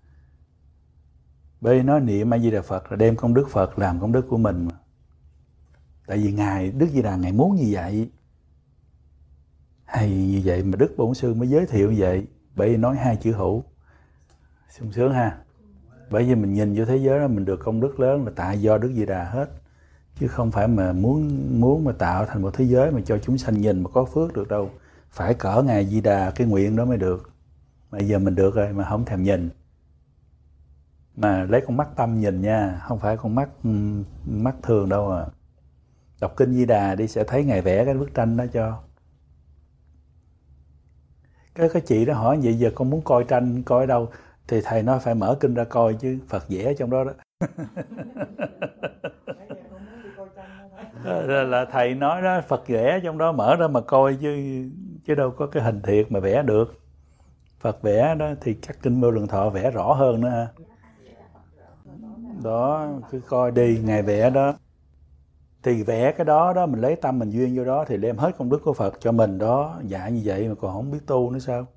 Bởi nói niệm A Di Đà Phật là đem công đức Phật làm công đức của mình mà. Tại vì Ngài Đức Di Đà Ngài muốn như vậy. Hay như vậy mà Đức Bổn Sư mới giới thiệu như vậy. Bởi vì nói hai chữ hữu. Sung sướng ha. Bởi vì mình nhìn vô thế giới đó mình được công đức lớn là tại do Đức Di Đà hết. Chứ không phải mà muốn muốn mà tạo thành một thế giới mà cho chúng sanh nhìn mà có phước được đâu. Phải cỡ Ngài Di Đà cái nguyện đó mới được. Bây giờ mình được rồi mà không thèm nhìn. Mà lấy con mắt tâm nhìn nha, không phải con mắt mắt thường đâu à. Đọc kinh Di Đà đi sẽ thấy Ngài vẽ cái bức tranh đó cho. Cái cái chị đó hỏi vậy giờ con muốn coi tranh coi ở đâu, thì thầy nói phải mở kinh ra coi chứ Phật vẽ trong đó đó. Là, là thầy nói đó, Phật vẽ trong đó mở ra mà coi chứ chứ đâu có cái hình thiệt mà vẽ được. Phật vẽ đó thì các kinh Vô Lượng Thọ vẽ rõ hơn nữa ha. Đó, cứ coi đi, Ngài vẽ đó. Thì vẽ cái đó đó, mình lấy tâm mình duyên vô đó thì đem hết công đức của Phật cho mình đó. Dạ như vậy mà còn không biết tu nữa sao?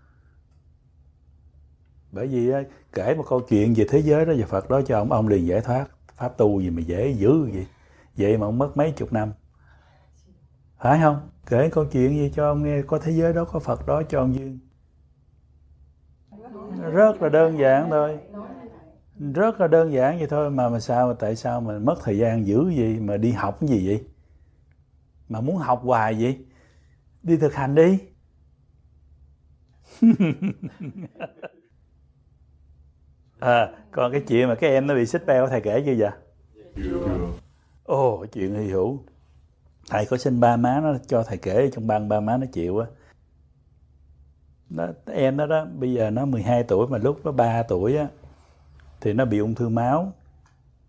Bởi vì kể một câu chuyện về thế giới đó và Phật đó cho ông, ông liền giải thoát. Pháp tu gì mà dễ dữ vậy? Vậy mà ông mất mấy chục năm. Phải không? Kể câu chuyện gì cho ông nghe, có thế giới đó, có Phật đó cho ông duyên. Rất là đơn giản thôi. Rất là đơn giản vậy thôi mà mà sao mà tại sao mà mất thời gian dữ gì mà đi học cái gì vậy? Mà muốn học hoài vậy? Đi thực hành đi. À, còn cái chuyện mà cái em nó bị xích beo thầy kể chưa vậy? Chưa. Ồ, chuyện hy hữu. Thầy có xin ba má nó cho thầy kể trong bang ba má nó chịu á. Nó, em nó đó, bây giờ nó mười hai tuổi mà lúc nó ba tuổi á thì nó bị ung thư máu.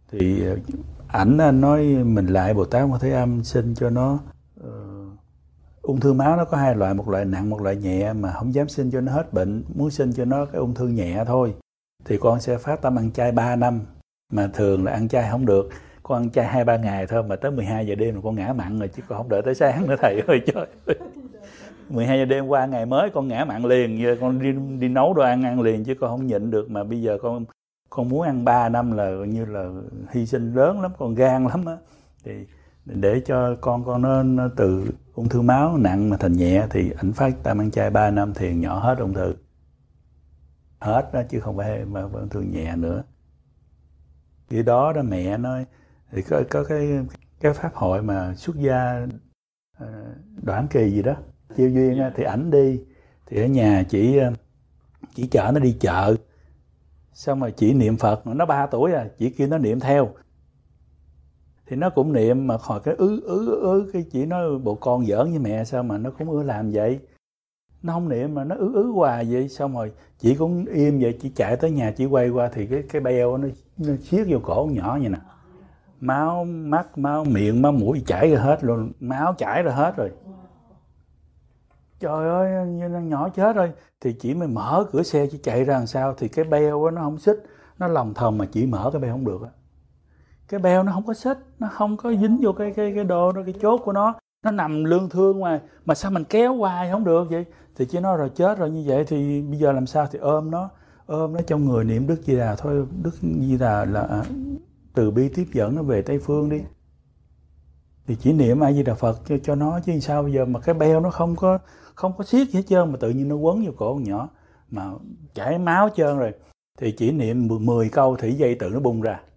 Thì ảnh anh nói mình lại Bồ Tát Quan Thế Âm xin cho nó uh, ung thư máu nó có hai loại, một loại nặng một loại nhẹ, mà không dám xin cho nó hết bệnh, muốn xin cho nó cái ung thư nhẹ thôi. Thì con sẽ phát tâm ăn chay ba năm, mà thường là ăn chay không được, con ăn chay hai ba ngày thôi mà tới mười hai giờ đêm là con ngã mặn rồi, chứ con không đợi tới sáng nữa thầy ơi trời ơi. mười hai giờ đêm qua ngày mới con ngã mặn liền, giờ con đi đi nấu đồ ăn ăn liền chứ con không nhịn được, mà bây giờ con con muốn ăn ba năm là như là hy sinh lớn lắm, con gan lắm á. Thì để cho con con nó, nó từ ung thư máu nặng mà thành nhẹ thì ảnh phát tâm ăn chay ba năm thì nhỏ hết ung thư. Hết đó chứ không phải mà ung thư nhẹ nữa. Khi đó đó mẹ nói thì có, có cái cái pháp hội mà xuất gia uh, Đoạn Kỳ gì đó chiêu duyên á, thì ảnh đi thì ở nhà chỉ chỉ chở nó đi chợ, xong rồi chỉ niệm Phật, nó ba tuổi à, chỉ kêu nó niệm theo thì nó cũng niệm, mà hồi cái ứ ứ ứ cái chỉ nói bộ con giỡn với mẹ sao mà nó cũng ưa làm vậy, nó không niệm mà nó ứ ứ hoài vậy. Xong rồi chị cũng im vậy, chỉ chạy tới nhà chỉ quay qua thì cái cái beo nó nó siết vô cổ nhỏ vậy nè, máu mắt máu miệng máu mũi chảy ra hết luôn, máu chảy ra hết rồi. Trời ơi, như nó nhỏ chết rồi. Thì chị mới mở cửa xe chỉ chạy ra làm sao, thì cái beo đó, nó không xích, nó lòng thòng mà chị mở cái beo không được á. Cái beo nó không có xích, nó không có dính vô cái cái cái đồ đó, cái chốt của nó, nó nằm lương thương ngoài, mà sao mình kéo hoài không được vậy? Thì chị nói rồi chết rồi như vậy thì bây giờ làm sao? Thì ôm nó, ôm nó trong người niệm Đức Di Đà thôi, Đức Di Đà là à, từ bi tiếp dẫn nó về Tây Phương đi. Thì chỉ niệm A Di Đà Phật cho, cho nó chứ sao bây giờ mà cái beo nó không có không có siết gì hết trơn, mà tự nhiên nó quấn vô cổ con nhỏ mà chảy máu trơn rồi. Thì chỉ niệm mười câu thủy dây tự nó bung ra,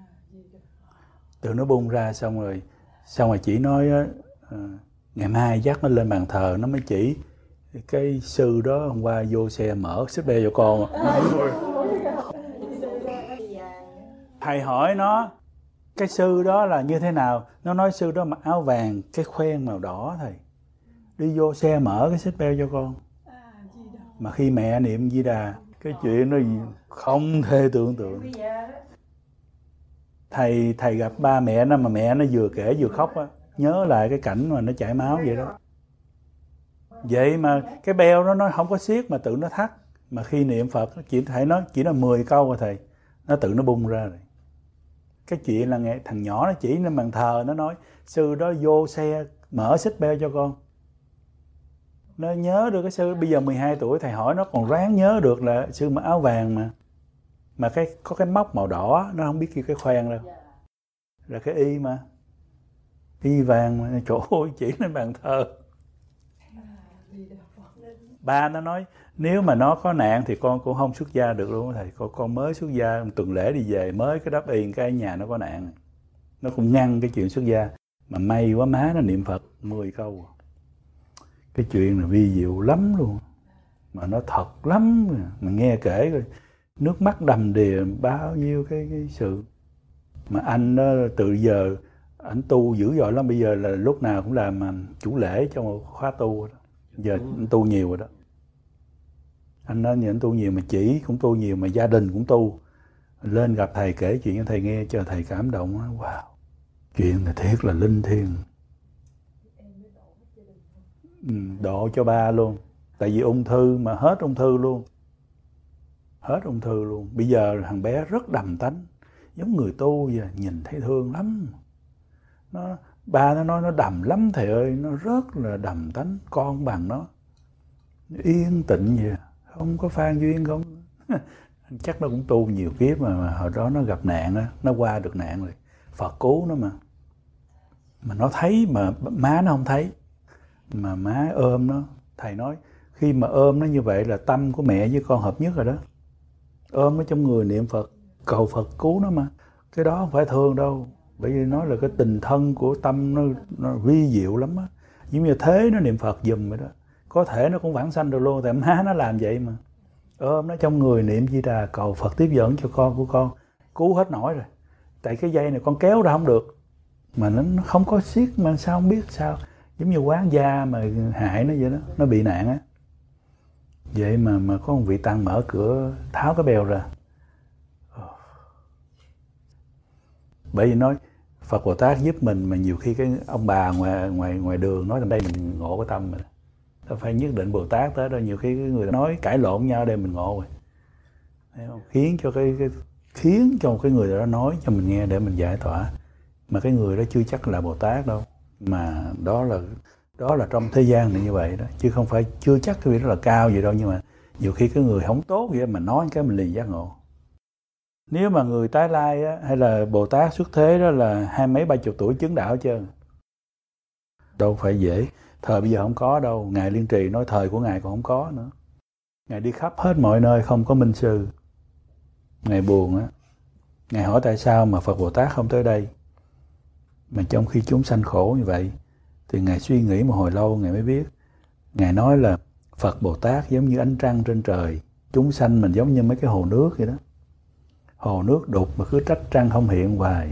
tự nó bung ra xong rồi xong rồi chỉ nói uh, ngày mai dắt nó lên bàn thờ, nó mới chỉ cái sư đó hôm qua vô xe mở xích beo cho con. Thầy hỏi nó cái sư đó là như thế nào, nó nói sư đó mặc áo vàng cái khoen màu đỏ thầy, đi vô xe mở cái xích beo cho con. Mà khi mẹ niệm Di Đà, cái chuyện nó không thể tưởng tượng. Thầy thầy gặp ba mẹ nó mà mẹ nó vừa kể vừa khóc á, nhớ lại cái cảnh mà nó chảy máu vậy đó. Vậy mà cái beo đó nó không có siết mà tự nó thắt, mà khi niệm Phật chỉ thầy nói chỉ là mười câu rồi thầy, nó tự nó bung ra rồi. Cái chuyện là nghe thằng nhỏ nó chỉ lên bàn thờ, nó nói sư đó vô xe mở xích beo cho con. Nó nhớ được cái sư bây giờ mười hai tuổi, thầy hỏi nó còn ráng nhớ được là sư mặc áo vàng mà mà cái có cái móc màu đỏ, nó không biết kêu cái khoen đâu, là cái y mà y vàng mà trời ơi chỉ lên bàn thờ. Ba nó nói nếu mà nó có nạn thì con cũng không xuất gia được luôn thầy, con con mới xuất gia một tuần lễ đi về mới cái đắp y cái nhà nó có nạn, nó cũng ngăn cái chuyện xuất gia. Mà may quá má nó niệm Phật mười câu, cái chuyện là vi diệu lắm luôn, mà nó thật lắm. Mà nghe kể rồi nước mắt đầm đìa bao nhiêu cái, cái sự. Mà anh đó từ giờ anh tu dữ dội lắm, bây giờ là lúc nào cũng làm chủ lễ cho một khóa tu đó. Giờ anh tu nhiều rồi đó. Anh nói như anh tu nhiều mà chỉ cũng tu nhiều mà gia đình cũng tu. Lên gặp thầy kể chuyện cho thầy nghe cho thầy cảm động. Wow, chuyện là thiệt là linh thiêng. Ừ, độ cho ba luôn. Tại vì ung thư mà hết ung thư luôn. Hết ung thư luôn. Bây giờ thằng bé rất đầm tánh, giống người tu vậy, nhìn thấy thương lắm. Nó, ba nó nói nó đầm lắm thầy ơi, nó rất là đầm tánh, con bằng nó. Yên tịnh vậy, không có phan duyên không. Chắc nó cũng tu nhiều kiếp mà, mà hồi đó nó gặp nạn đó, nó qua được nạn rồi. Phật cứu nó mà. Mà nó thấy mà má nó không thấy. Mà má ôm nó. Thầy nói khi mà ôm nó như vậy là tâm của mẹ với con hợp nhất rồi đó. Ôm nó trong người niệm Phật, cầu Phật cứu nó mà. Cái đó không phải thương đâu. Bởi vì nó là cái tình thân của tâm nó, nó vi diệu lắm á. Giống như thế nó niệm Phật giùm vậy đó. Có thể nó cũng vãng sanh được luôn, tại má nó làm vậy mà. Ôm nó trong người niệm Di Đà, cầu Phật tiếp dẫn cho con của con. Cứu hết nổi rồi. Tại cái dây này con kéo ra không được. Mà nó, nó không có siết mà sao không biết sao. Giống như quán gia mà hại nó vậy đó, nó bị nạn á. Vậy mà mà có một vị tăng mở cửa tháo cái bèo ra. Bởi vì nói Phật Bồ Tát giúp mình, mà nhiều khi cái ông bà ngoài ngoài ngoài đường nói rằng đây mình ngộ cái tâm mình. Đâu phải nhất định Bồ Tát tới đâu, nhiều khi cái người nói cãi lộn nhau đây mình ngộ rồi. Thấy không? Khiến cho cái, cái khiến cho cái người đó nói cho mình nghe để mình giải tỏa. Mà cái người đó chưa chắc là Bồ Tát đâu, mà đó là đó là trong thế gian này như vậy đó, chứ không phải chưa chắc cái vị đó là cao vậy đâu. Nhưng mà nhiều khi cái người không tốt vậy mà nói cái mình liền giác ngộ. Nếu mà người tái lai á, hay là Bồ Tát xuất thế đó là hai mấy ba chục tuổi chứng đạo hết trơn, đâu phải dễ. Thời bây giờ không có đâu. Ngài Liên Trì nói thời của Ngài còn không có nữa. Ngài đi khắp hết mọi nơi không có minh sư. Ngài buồn á. Ngài hỏi tại sao mà Phật Bồ Tát không tới đây, mà trong khi chúng sanh khổ như vậy. Thì Ngài suy nghĩ một hồi lâu Ngài mới biết. Ngài nói là Phật Bồ Tát giống như ánh trăng trên trời, chúng sanh mình giống như mấy cái hồ nước vậy đó. Hồ nước đục mà cứ trách trăng không hiện hoài.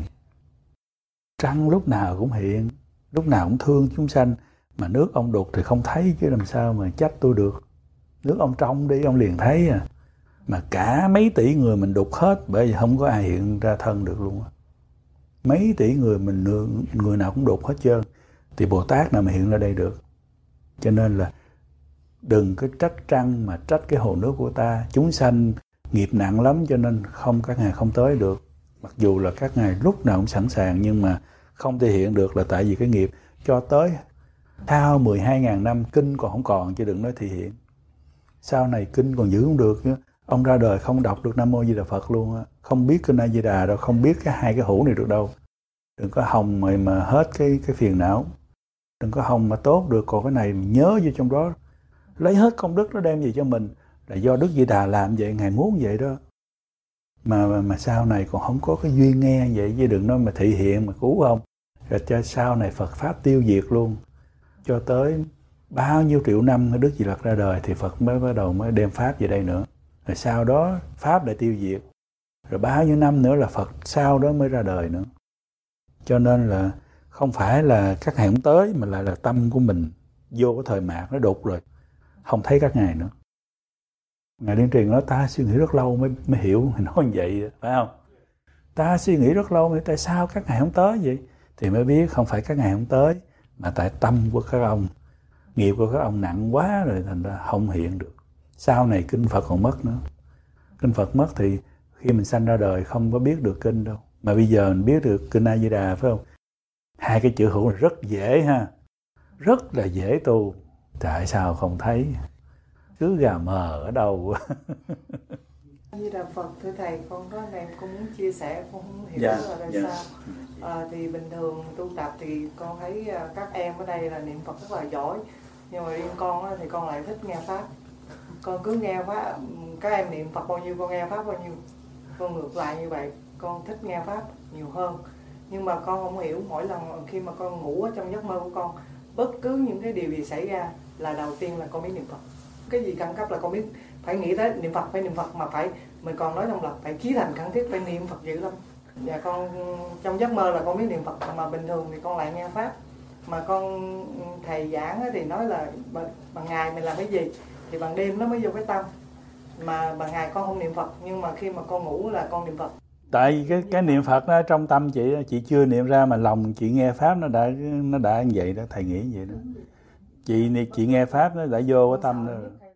Trăng lúc nào cũng hiện, lúc nào cũng thương chúng sanh. Mà nước ông đục thì không thấy chứ làm sao mà trách tôi được. Nước ông trong đi ông liền thấy à. Mà cả mấy tỷ người mình đục hết, bởi vì không có ai hiện ra thân được luôn á. Mấy tỷ người mình người nào cũng đục hết trơn, thì Bồ Tát nào mà hiện ra đây được. Cho nên là đừng có trách trăng mà trách cái hồ nước của ta. Chúng sanh nghiệp nặng lắm cho nên không các ngài không tới được. Mặc dù là các ngài lúc nào cũng sẵn sàng, nhưng mà không thể hiện được là tại vì cái nghiệp cho tới sau mười hai nghìn năm kinh còn không còn, chứ đừng nói thị hiện. Sau này kinh còn giữ không được nữa. Ông ra đời không đọc được Nam Mô Di Đà Phật luôn á, không biết kinh A Di Đà đâu, không biết cái hai cái hữu này được đâu. Đừng có hòng mà, mà hết cái cái phiền não. Đừng có hòng mà tốt được, còn cái này nhớ vô trong đó. Lấy hết công đức nó đem gì cho mình là do Đức Di Đà làm vậy, Ngài muốn vậy đó. Mà, mà mà sau này còn không có cái duyên nghe vậy, chứ đừng nói mà thị hiện mà cứu không. Rồi cho sau này Phật Pháp tiêu diệt luôn. Cho tới bao nhiêu triệu năm Đức Di Lặc ra đời thì Phật mới bắt đầu mới đem Pháp về đây nữa. Rồi sau đó Pháp lại tiêu diệt. Rồi bao nhiêu năm nữa là Phật sau đó mới ra đời nữa. Cho nên là không phải là các ngài không tới, mà lại là tâm của mình vô cái thời mạt nó đục rồi, không thấy các ngài nữa. Ngài Liên Trì nói ta suy nghĩ rất lâu mới mới hiểu, nói như vậy phải không? Ta suy nghĩ rất lâu mới tại sao các ngài không tới vậy? Thì mới biết không phải các ngài không tới, mà tại tâm của các ông, nghiệp của các ông nặng quá rồi thành ra không hiện được. Sau này kinh Phật còn mất nữa. Kinh Phật mất thì khi mình sanh ra đời không có biết được kinh đâu. Mà bây giờ mình biết được kinh A Di Đà phải không? Hai cái chữ hữu là rất dễ ha. Rất là dễ tu. Tại sao không thấy? Cứ gà mờ ở đâu. A Di Đà Phật, thưa thầy, con có này con muốn chia sẻ, con không hiểu dạ, là tại dạ. sao. À, thì bình thường tu tập thì con thấy các em ở đây là niệm Phật rất là giỏi, nhưng mà riêng con thì con lại thích nghe Pháp. Con cứ nghe Pháp, các em niệm Phật bao nhiêu con nghe Pháp bao nhiêu. Con ngược lại như vậy, con thích nghe Pháp nhiều hơn. Nhưng mà con không hiểu, mỗi lần khi mà con ngủ ở trong giấc mơ của con, bất cứ những cái điều gì xảy ra là đầu tiên là con biết niệm Phật. Cái gì khẩn cấp là con biết phải nghĩ tới niệm Phật, phải niệm Phật, mà phải mình còn nói trong lòng phải chí thành khẩn thiết phải niệm Phật dữ lắm. Và con trong giấc mơ là con biết niệm Phật, mà bình thường thì con lại nghe Pháp. Mà con thầy giảng thì nói là bằng ngày mình làm cái gì thì bằng đêm nó mới vô cái tâm. Mà bằng ngày con không niệm Phật, nhưng mà khi mà con ngủ là con niệm Phật. Tại vì cái cái niệm Phật đó trong tâm chị chị chưa niệm ra, mà lòng chị nghe Pháp nó đã nó đã như vậy đó, thầy nghĩ vậy đó. Chị chị nghe Pháp nó đã vô cái tâm đó.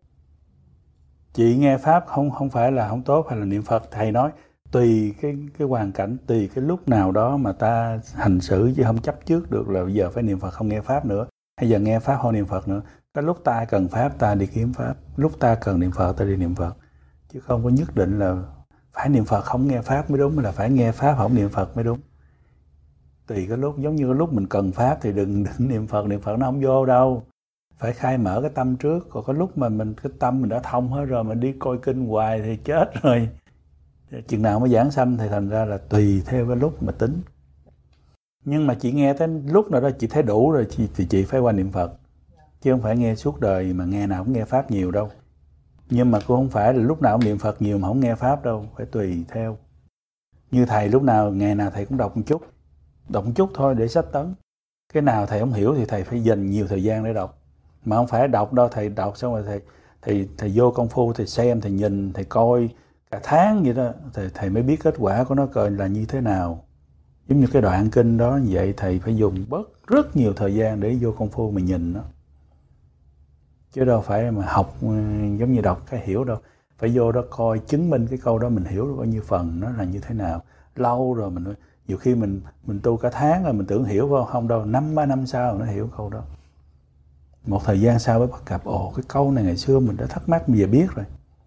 Chị nghe Pháp không không phải là không tốt hay là niệm Phật, thầy nói tùy cái cái hoàn cảnh, tùy cái lúc nào đó mà ta hành xử, chứ không chấp trước được là bây giờ phải niệm Phật không nghe Pháp nữa, hay giờ nghe Pháp không niệm Phật nữa. Cái lúc ta cần Pháp ta đi kiếm Pháp, lúc ta cần niệm Phật ta đi niệm Phật, chứ không có nhất định là phải niệm Phật không nghe Pháp mới đúng, hay là phải nghe Pháp không niệm Phật mới đúng. Tùy cái lúc, giống như cái lúc mình cần Pháp thì đừng, đừng niệm Phật, niệm Phật nó không vô đâu. Phải khai mở cái tâm trước, còn cái lúc mà mình cái tâm mình đã thông hết rồi, mình đi coi kinh hoài thì chết rồi. Chừng nào mới giảng sanh thì thành ra là tùy theo cái lúc mà tính. Nhưng mà chị nghe tới lúc nào đó chị thấy đủ rồi chị, thì chị phải qua niệm Phật. Chứ không phải nghe suốt đời mà nghe nào cũng nghe Pháp nhiều đâu. Nhưng mà cũng không phải là lúc nào cũng niệm Phật nhiều mà không nghe Pháp đâu, phải tùy theo. Như thầy lúc nào, ngày nào thầy cũng đọc một chút. Đọc một chút thôi để sách tấn. Cái nào thầy không hiểu thì thầy phải dành nhiều thời gian để đọc. Mà không phải đọc đâu, thầy đọc xong rồi thầy, thầy, thầy vô công phu, thầy xem, thầy nhìn, thầy coi cả tháng vậy đó, thầy, thầy mới biết kết quả của nó coi là như thế nào. Giống như cái đoạn kinh đó như vậy, thầy phải dùng bớt rất nhiều thời gian để vô công phu mà nhìn nó. Chứ đâu phải mà học giống như đọc cái hiểu đâu. Phải vô đó coi chứng minh cái câu đó mình hiểu được bao nhiêu phần, nó là như thế nào. Lâu rồi mình, nhiều khi mình mình tu cả tháng rồi mình tưởng hiểu vào không đâu, năm ba năm sau nó hiểu câu đó. Một thời gian sau mới bắt gặp, ồ cái câu này ngày xưa mình đã thắc mắc, bây giờ biết rồi.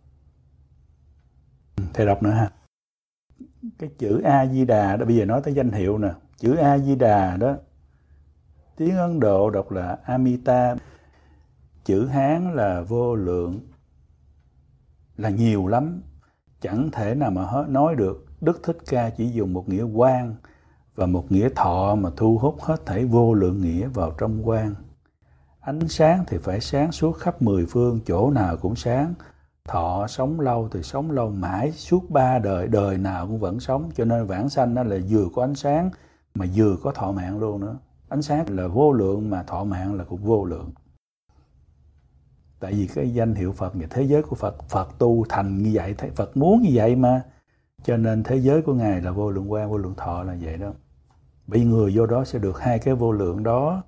Thầy đọc nữa ha. Cái chữ A-di-đà đó, bây giờ nói tới danh hiệu nè. Chữ A-di-đà đó, tiếng Ấn Độ đọc là Amita. Chữ Hán là vô lượng, là nhiều lắm. Chẳng thể nào mà nói được. Đức Thích Ca chỉ dùng một nghĩa quang và một nghĩa thọ mà thu hút hết thảy vô lượng nghĩa vào trong quang. Ánh sáng thì phải sáng suốt khắp mười phương, chỗ nào cũng sáng. Thọ sống lâu thì sống lâu mãi, suốt ba đời, đời nào cũng vẫn sống. Cho nên vãng sanh đó là vừa có ánh sáng mà vừa có thọ mạng luôn nữa. Ánh sáng là vô lượng mà thọ mạng là cũng vô lượng. Tại vì cái danh hiệu Phật và thế giới của Phật, Phật tu thành như vậy, Phật muốn như vậy mà. Cho nên thế giới của Ngài là vô lượng quang, vô lượng thọ là vậy đó. Bởi người vô đó sẽ được hai cái vô lượng đó.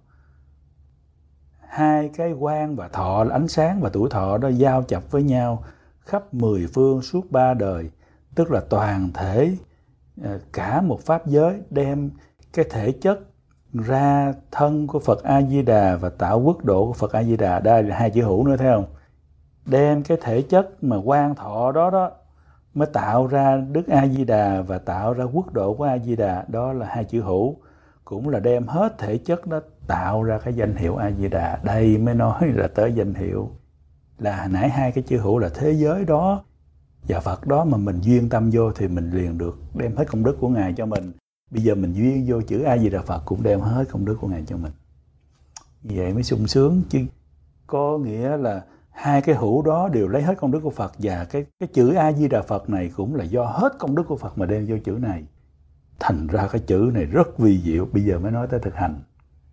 Hai cái quang và thọ, ánh sáng và tuổi thọ đó giao chập với nhau khắp mười phương suốt ba đời. Tức là toàn thể, cả một pháp giới đem cái thể chất ra thân của Phật A-di-đà và tạo quốc độ của Phật A-di-đà. Đây là hai chữ hữu nữa, thấy không? Đem cái thể chất mà quang thọ đó đó mới tạo ra Đức A-di-đà và tạo ra quốc độ của A-di-đà. Đó là hai chữ hữu. Cũng là đem hết thể chất đó tạo ra cái danh hiệu A-di-đà. Đây mới nói là tới danh hiệu. Là nãy hai cái chữ hữu là thế giới đó và Phật đó mà mình duyên tâm vô thì mình liền được đem hết công đức của Ngài cho mình. Bây giờ mình duyên vô chữ A-di-đà Phật cũng đem hết công đức của Ngài cho mình. Như vậy mới sung sướng chứ. Có nghĩa là hai cái hữu đó đều lấy hết công đức của Phật, và cái, cái chữ A-di-đà Phật này cũng là do hết công đức của Phật mà đem vô chữ này. Thành ra cái chữ này rất vi diệu. Bây giờ mới nói tới thực hành.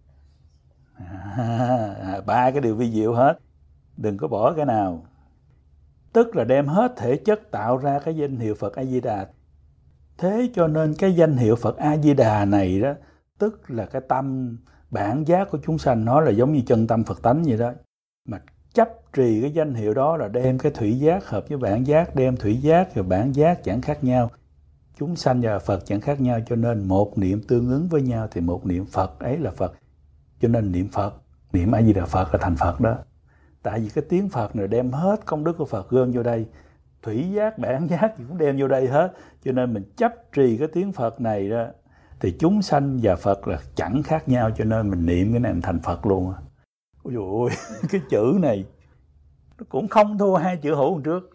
À, ba cái điều vi diệu hết. Đừng có bỏ cái nào. Tức là đem hết thể chất tạo ra cái danh hiệu Phật A-di-đà. Thế cho nên cái danh hiệu Phật A-di-đà này đó, tức là cái tâm bản giác của chúng sanh, nó là giống như chân tâm Phật tánh vậy đó. Mà chấp trì cái danh hiệu đó là đem cái thủy giác hợp với bản giác, đem thủy giác và bản giác chẳng khác nhau. Chúng sanh và Phật chẳng khác nhau, cho nên một niệm tương ứng với nhau thì một niệm Phật ấy là Phật. Cho nên niệm Phật, niệm A-di-đà Phật là thành Phật đó. Tại vì cái tiếng Phật này đem hết công đức của Phật gom vô đây. Thủy giác, bản giác thì cũng đem vô đây hết. Cho nên mình chấp trì cái tiếng Phật này đó, thì chúng sanh và Phật là chẳng khác nhau. Cho nên mình niệm cái này mình thành Phật luôn. Ôi dồi ôi, cái chữ này nó cũng không thua hai chữ hữu hôm trước.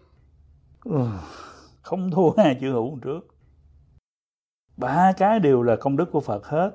Không thua hai chữ hữu hôm trước. Ba cái đều là công đức của Phật hết.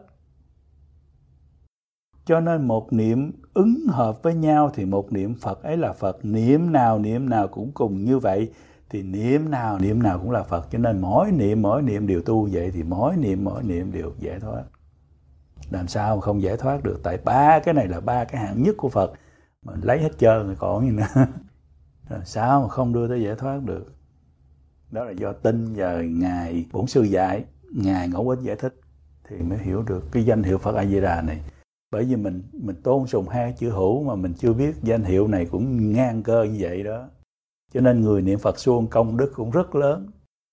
Cho nên một niệm ứng hợp với nhau thì một niệm Phật ấy là Phật. Niệm nào niệm nào cũng cùng như vậy, thì niệm nào niệm nào cũng là Phật. Cho nên mỗi niệm mỗi niệm đều tu vậy, thì mỗi niệm mỗi niệm đều giải thoát. Làm sao mà không giải thoát được? Tại ba cái này là ba cái hạng nhất của Phật. Mình lấy hết trơn rồi còn gì nữa. Làm sao mà không đưa tới giải thoát được? Đó là do tin và Ngài Bổn Sư dạy, Ngài Ngẫu Ích giải thích thì mới hiểu được cái danh hiệu Phật A-di-đà này. Bởi vì mình mình tôn sùng hai chữ hữu mà mình chưa biết danh hiệu này cũng ngang cơ như vậy đó. Cho nên người niệm Phật suông công đức cũng rất lớn.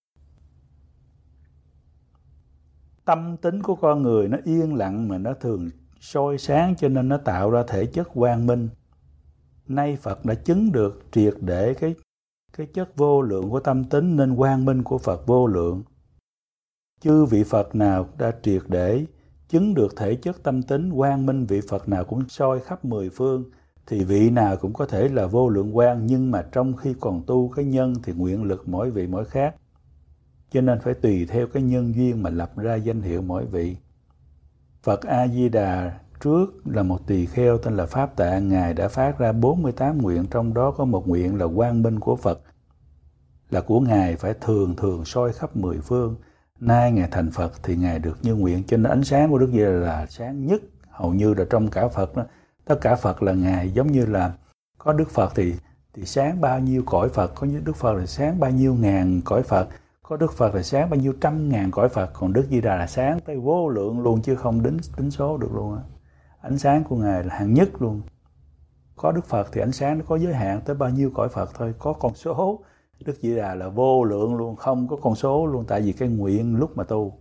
Tâm tính của con người nó yên lặng mà nó thường soi sáng, cho nên nó tạo ra thể chất quang minh. Nay Phật đã chứng được triệt để cái, cái chất vô lượng của tâm tính, nên quang minh của Phật vô lượng. Chư vị Phật nào đã triệt để chứng được thể chất tâm tính quang minh, vị Phật nào cũng soi khắp mười phương, thì vị nào cũng có thể là vô lượng quang, nhưng mà trong khi còn tu cái nhân thì nguyện lực mỗi vị mỗi khác. Cho nên phải tùy theo cái nhân duyên mà lập ra danh hiệu mỗi vị. Phật A-di-đà trước là một tỳ kheo tên là Pháp Tạ. Ngài đã phát ra bốn mươi tám nguyện, trong đó có một nguyện là quang minh của Phật, là của Ngài phải thường thường soi khắp mười phương. Nay Ngài thành Phật thì Ngài được như nguyện. Cho nên ánh sáng của Đức Di-đà là sáng nhất, hầu như là trong cả Phật đó. Tất cả Phật là Ngài, giống như là có Đức Phật thì, thì sáng bao nhiêu cõi Phật, có Đức Phật là sáng bao nhiêu ngàn cõi Phật, Có Đức Phật là sáng bao nhiêu trăm ngàn cõi Phật, còn Đức Di Đà là sáng tới vô lượng luôn chứ không tính tính số được luôn á. Ánh sáng của Ngài là hạng nhất luôn. Có Đức Phật thì ánh sáng nó có giới hạn tới bao nhiêu cõi Phật thôi, có con số. Đức Di Đà là vô lượng luôn, không có con số luôn, tại vì cái nguyện lúc mà tu.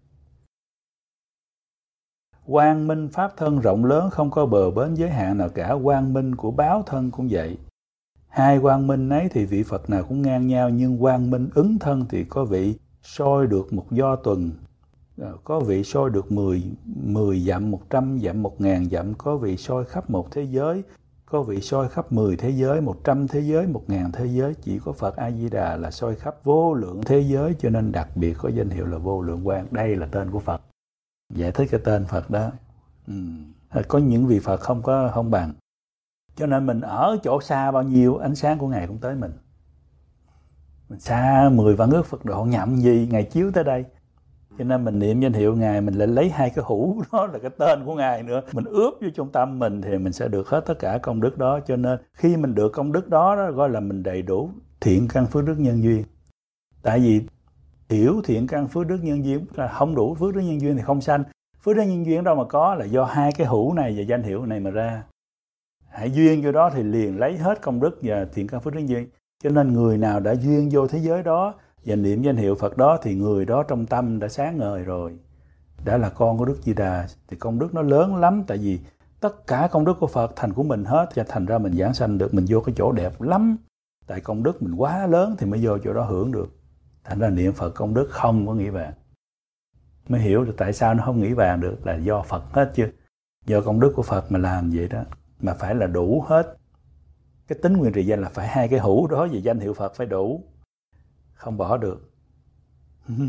Quang minh pháp thân rộng lớn, không có bờ bến giới hạn nào cả. Quang minh của báo thân cũng vậy. Hai quang minh ấy thì vị Phật nào cũng ngang nhau, nhưng quang minh ứng thân thì có vị soi được một do tuần, có vị soi được mười, mười dặm, một trăm dặm, một ngàn dặm, có vị soi khắp một thế giới, có vị soi khắp mười thế giới, một trăm thế giới, một ngàn thế giới. Chỉ có Phật A-di-đà là soi khắp vô lượng thế giới, cho nên đặc biệt có danh hiệu là vô lượng quang. Đây là tên của Phật. Giải thích cái tên Phật đó. Ừ. Có những vị Phật không có không bằng. Cho nên mình ở chỗ xa bao nhiêu, ánh sáng của Ngài cũng tới mình. Mình xa mười vạn ước Phật độ nhậm gì, Ngài chiếu tới đây. Cho nên mình niệm danh hiệu Ngài, mình lại lấy hai cái hũ đó là cái tên của Ngài nữa. Mình ướp vô trong tâm mình thì mình sẽ được hết tất cả công đức đó. Cho nên khi mình được công đức đó, đó gọi là mình đầy đủ thiện căn phước đức nhân duyên. Tại vì hiểu thiện căn phước đức nhân duyên là không đủ phước đức nhân duyên thì không sanh. Phước đức nhân duyên đâu mà có, là do hai cái hũ này và danh hiệu này mà ra. Hãy duyên vô đó thì liền lấy hết công đức và thiện căn phước đức nhân duyên. Cho nên người nào đã duyên vô thế giới đó và niệm danh hiệu Phật đó thì người đó trong tâm đã sáng ngời rồi, đã là con của Đức Di Đà. Thì công đức nó lớn lắm, tại vì tất cả công đức của Phật thành của mình hết, và thành ra mình giảng sanh được, mình vô cái chỗ đẹp lắm. Tại công đức mình quá lớn thì mới vô chỗ đó hưởng được. Thành ra niệm Phật công đức không có nghĩ vàng. Mới hiểu được tại sao nó không nghĩ vàng được, là do Phật hết chứ. Do công đức của Phật mà làm vậy đó. Mà phải là đủ hết. Cái tính nguyện trì danh là phải hai cái hũ đó về danh hiệu Phật phải đủ. Không bỏ được.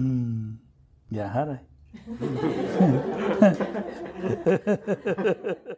Dạ hết rồi.